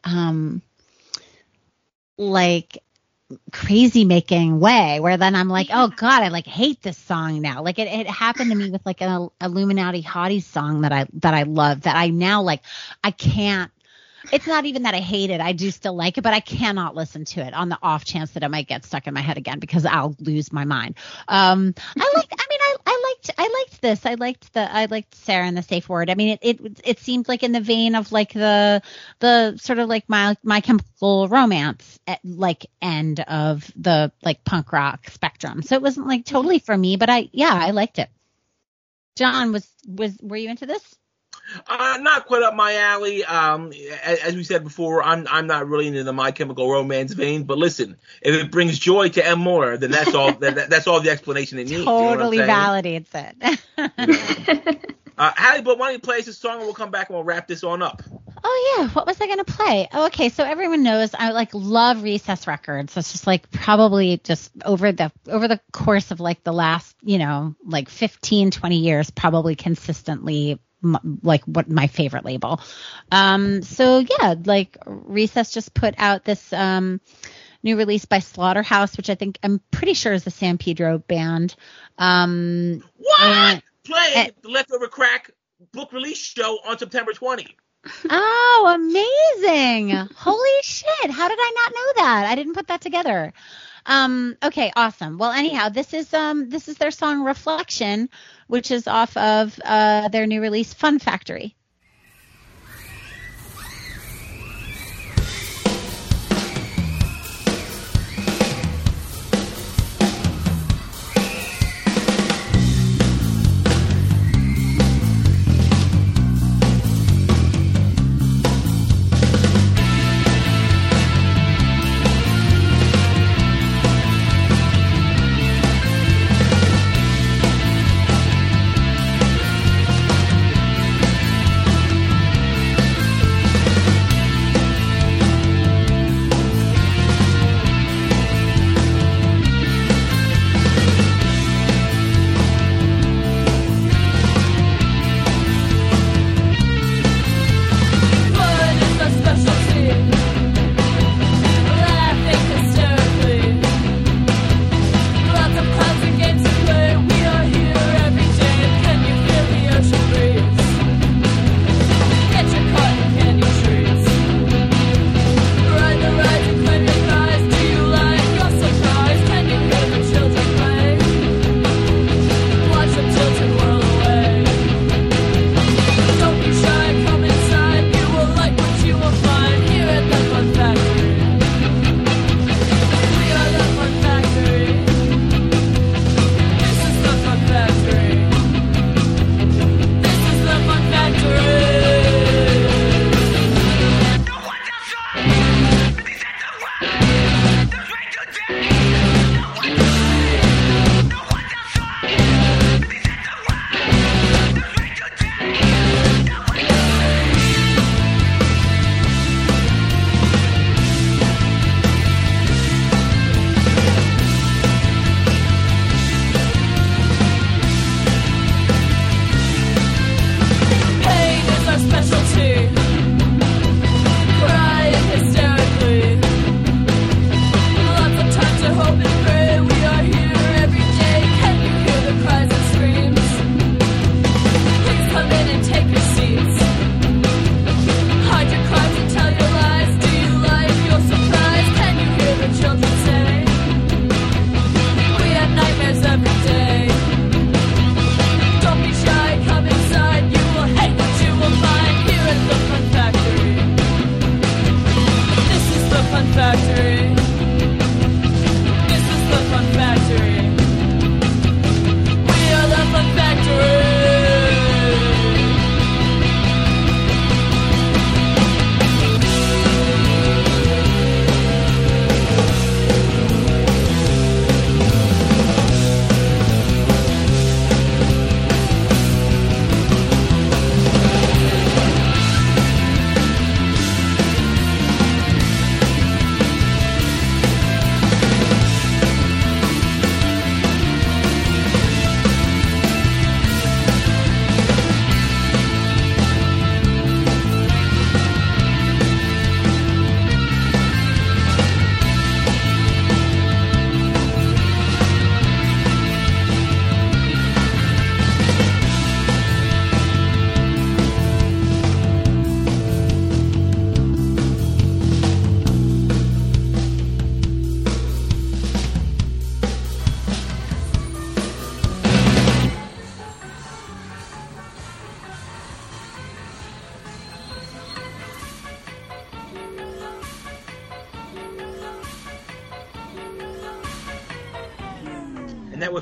like, crazy making way where then I'm like, oh God, I like hate this song now. Like it happened to me with like an Illuminati Hotties song that I love that I now like, I can't, it's not even that I hate it. I do still like it, but I cannot listen to it on the off chance that it might get stuck in my head again because I'll lose my mind. I liked this. I liked Sarah and the Safe Word. I mean, it seemed like in the vein of like the sort of like my Chemical Romance at like end of the like punk rock spectrum. So it wasn't like totally for me, but I liked it. John, were you into this? Not quite up my alley. As we said before, I'm not really into the My Chemical Romance vein. But listen, if it brings joy to M. Moore, then that's all. That's all the explanation it needs. Totally validates it. Hallie, but why don't you play us a song and we'll come back and we'll wrap this on up. Oh yeah, what was I gonna play? Oh, okay, so everyone knows I like love Recess records. It's just like probably just over the course of like the last, like 15, 20 years, probably consistently like what my favorite label. So yeah, like Recess just put out this new release by Slaughterhouse, which I'm pretty sure is the San Pedro band. What? Play the Leftover Crack book release show on September 20. Oh, amazing. Holy shit. How did I not know that? I didn't put that together. Okay, awesome. Well, anyhow, this is their song Reflection, which is off of their new release Fun Factory.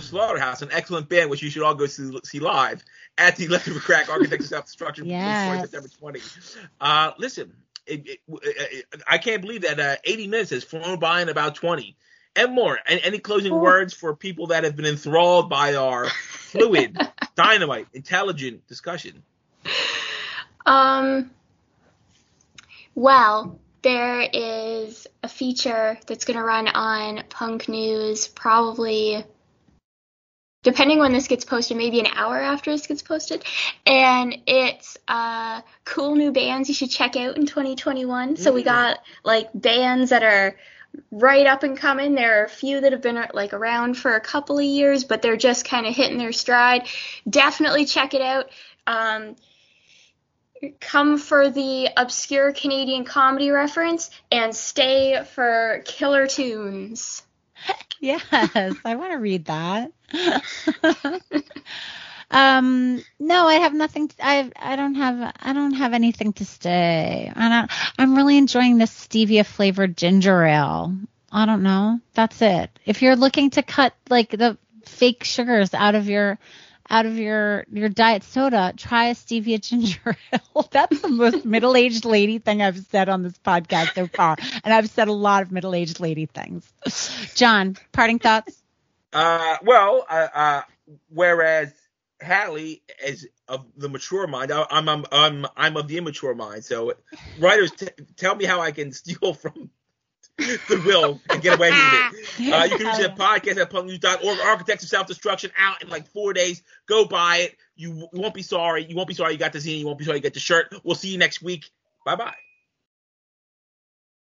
Slaughterhouse, an excellent band which you should all go see live at the Electric Crack Architects of Self-Destruction Yes. September 20. Listen, I can't believe that 80 minutes has flown by in about 20 and more. And any closing words for people that have been enthralled by our fluid, dynamite, intelligent discussion? Well, there is a feature that's going to run on Punk News probably, depending when this gets posted, maybe an hour after this gets posted. And it's cool new bands you should check out in 2021. So we got like bands that are right up and coming. There are a few that have been like around for a couple of years, but they're just kind of hitting their stride. Definitely check it out. Come for the obscure Canadian comedy reference and stay for killer tunes. Yes, I want to read that. No, I have nothing. I don't have anything to say. I'm really enjoying this stevia flavored ginger ale. I don't know. That's it. If you're looking to cut like the fake sugars out of your diet soda, try a stevia ginger ale. That's the most middle-aged lady thing I've said on this podcast so far. And I've said a lot of middle-aged lady things. John, parting thoughts? Whereas Hallie is of the mature mind, I'm of the immature mind. So writers, tell me how I can steal from Goodwill and get away with it. You can reach the podcast at punknews.org. Architects of Self-Destruction out in like 4 days. Go buy it. You won't be sorry. You won't be sorry you got the zine. You won't be sorry you got the shirt. We'll see you next week. Bye-bye.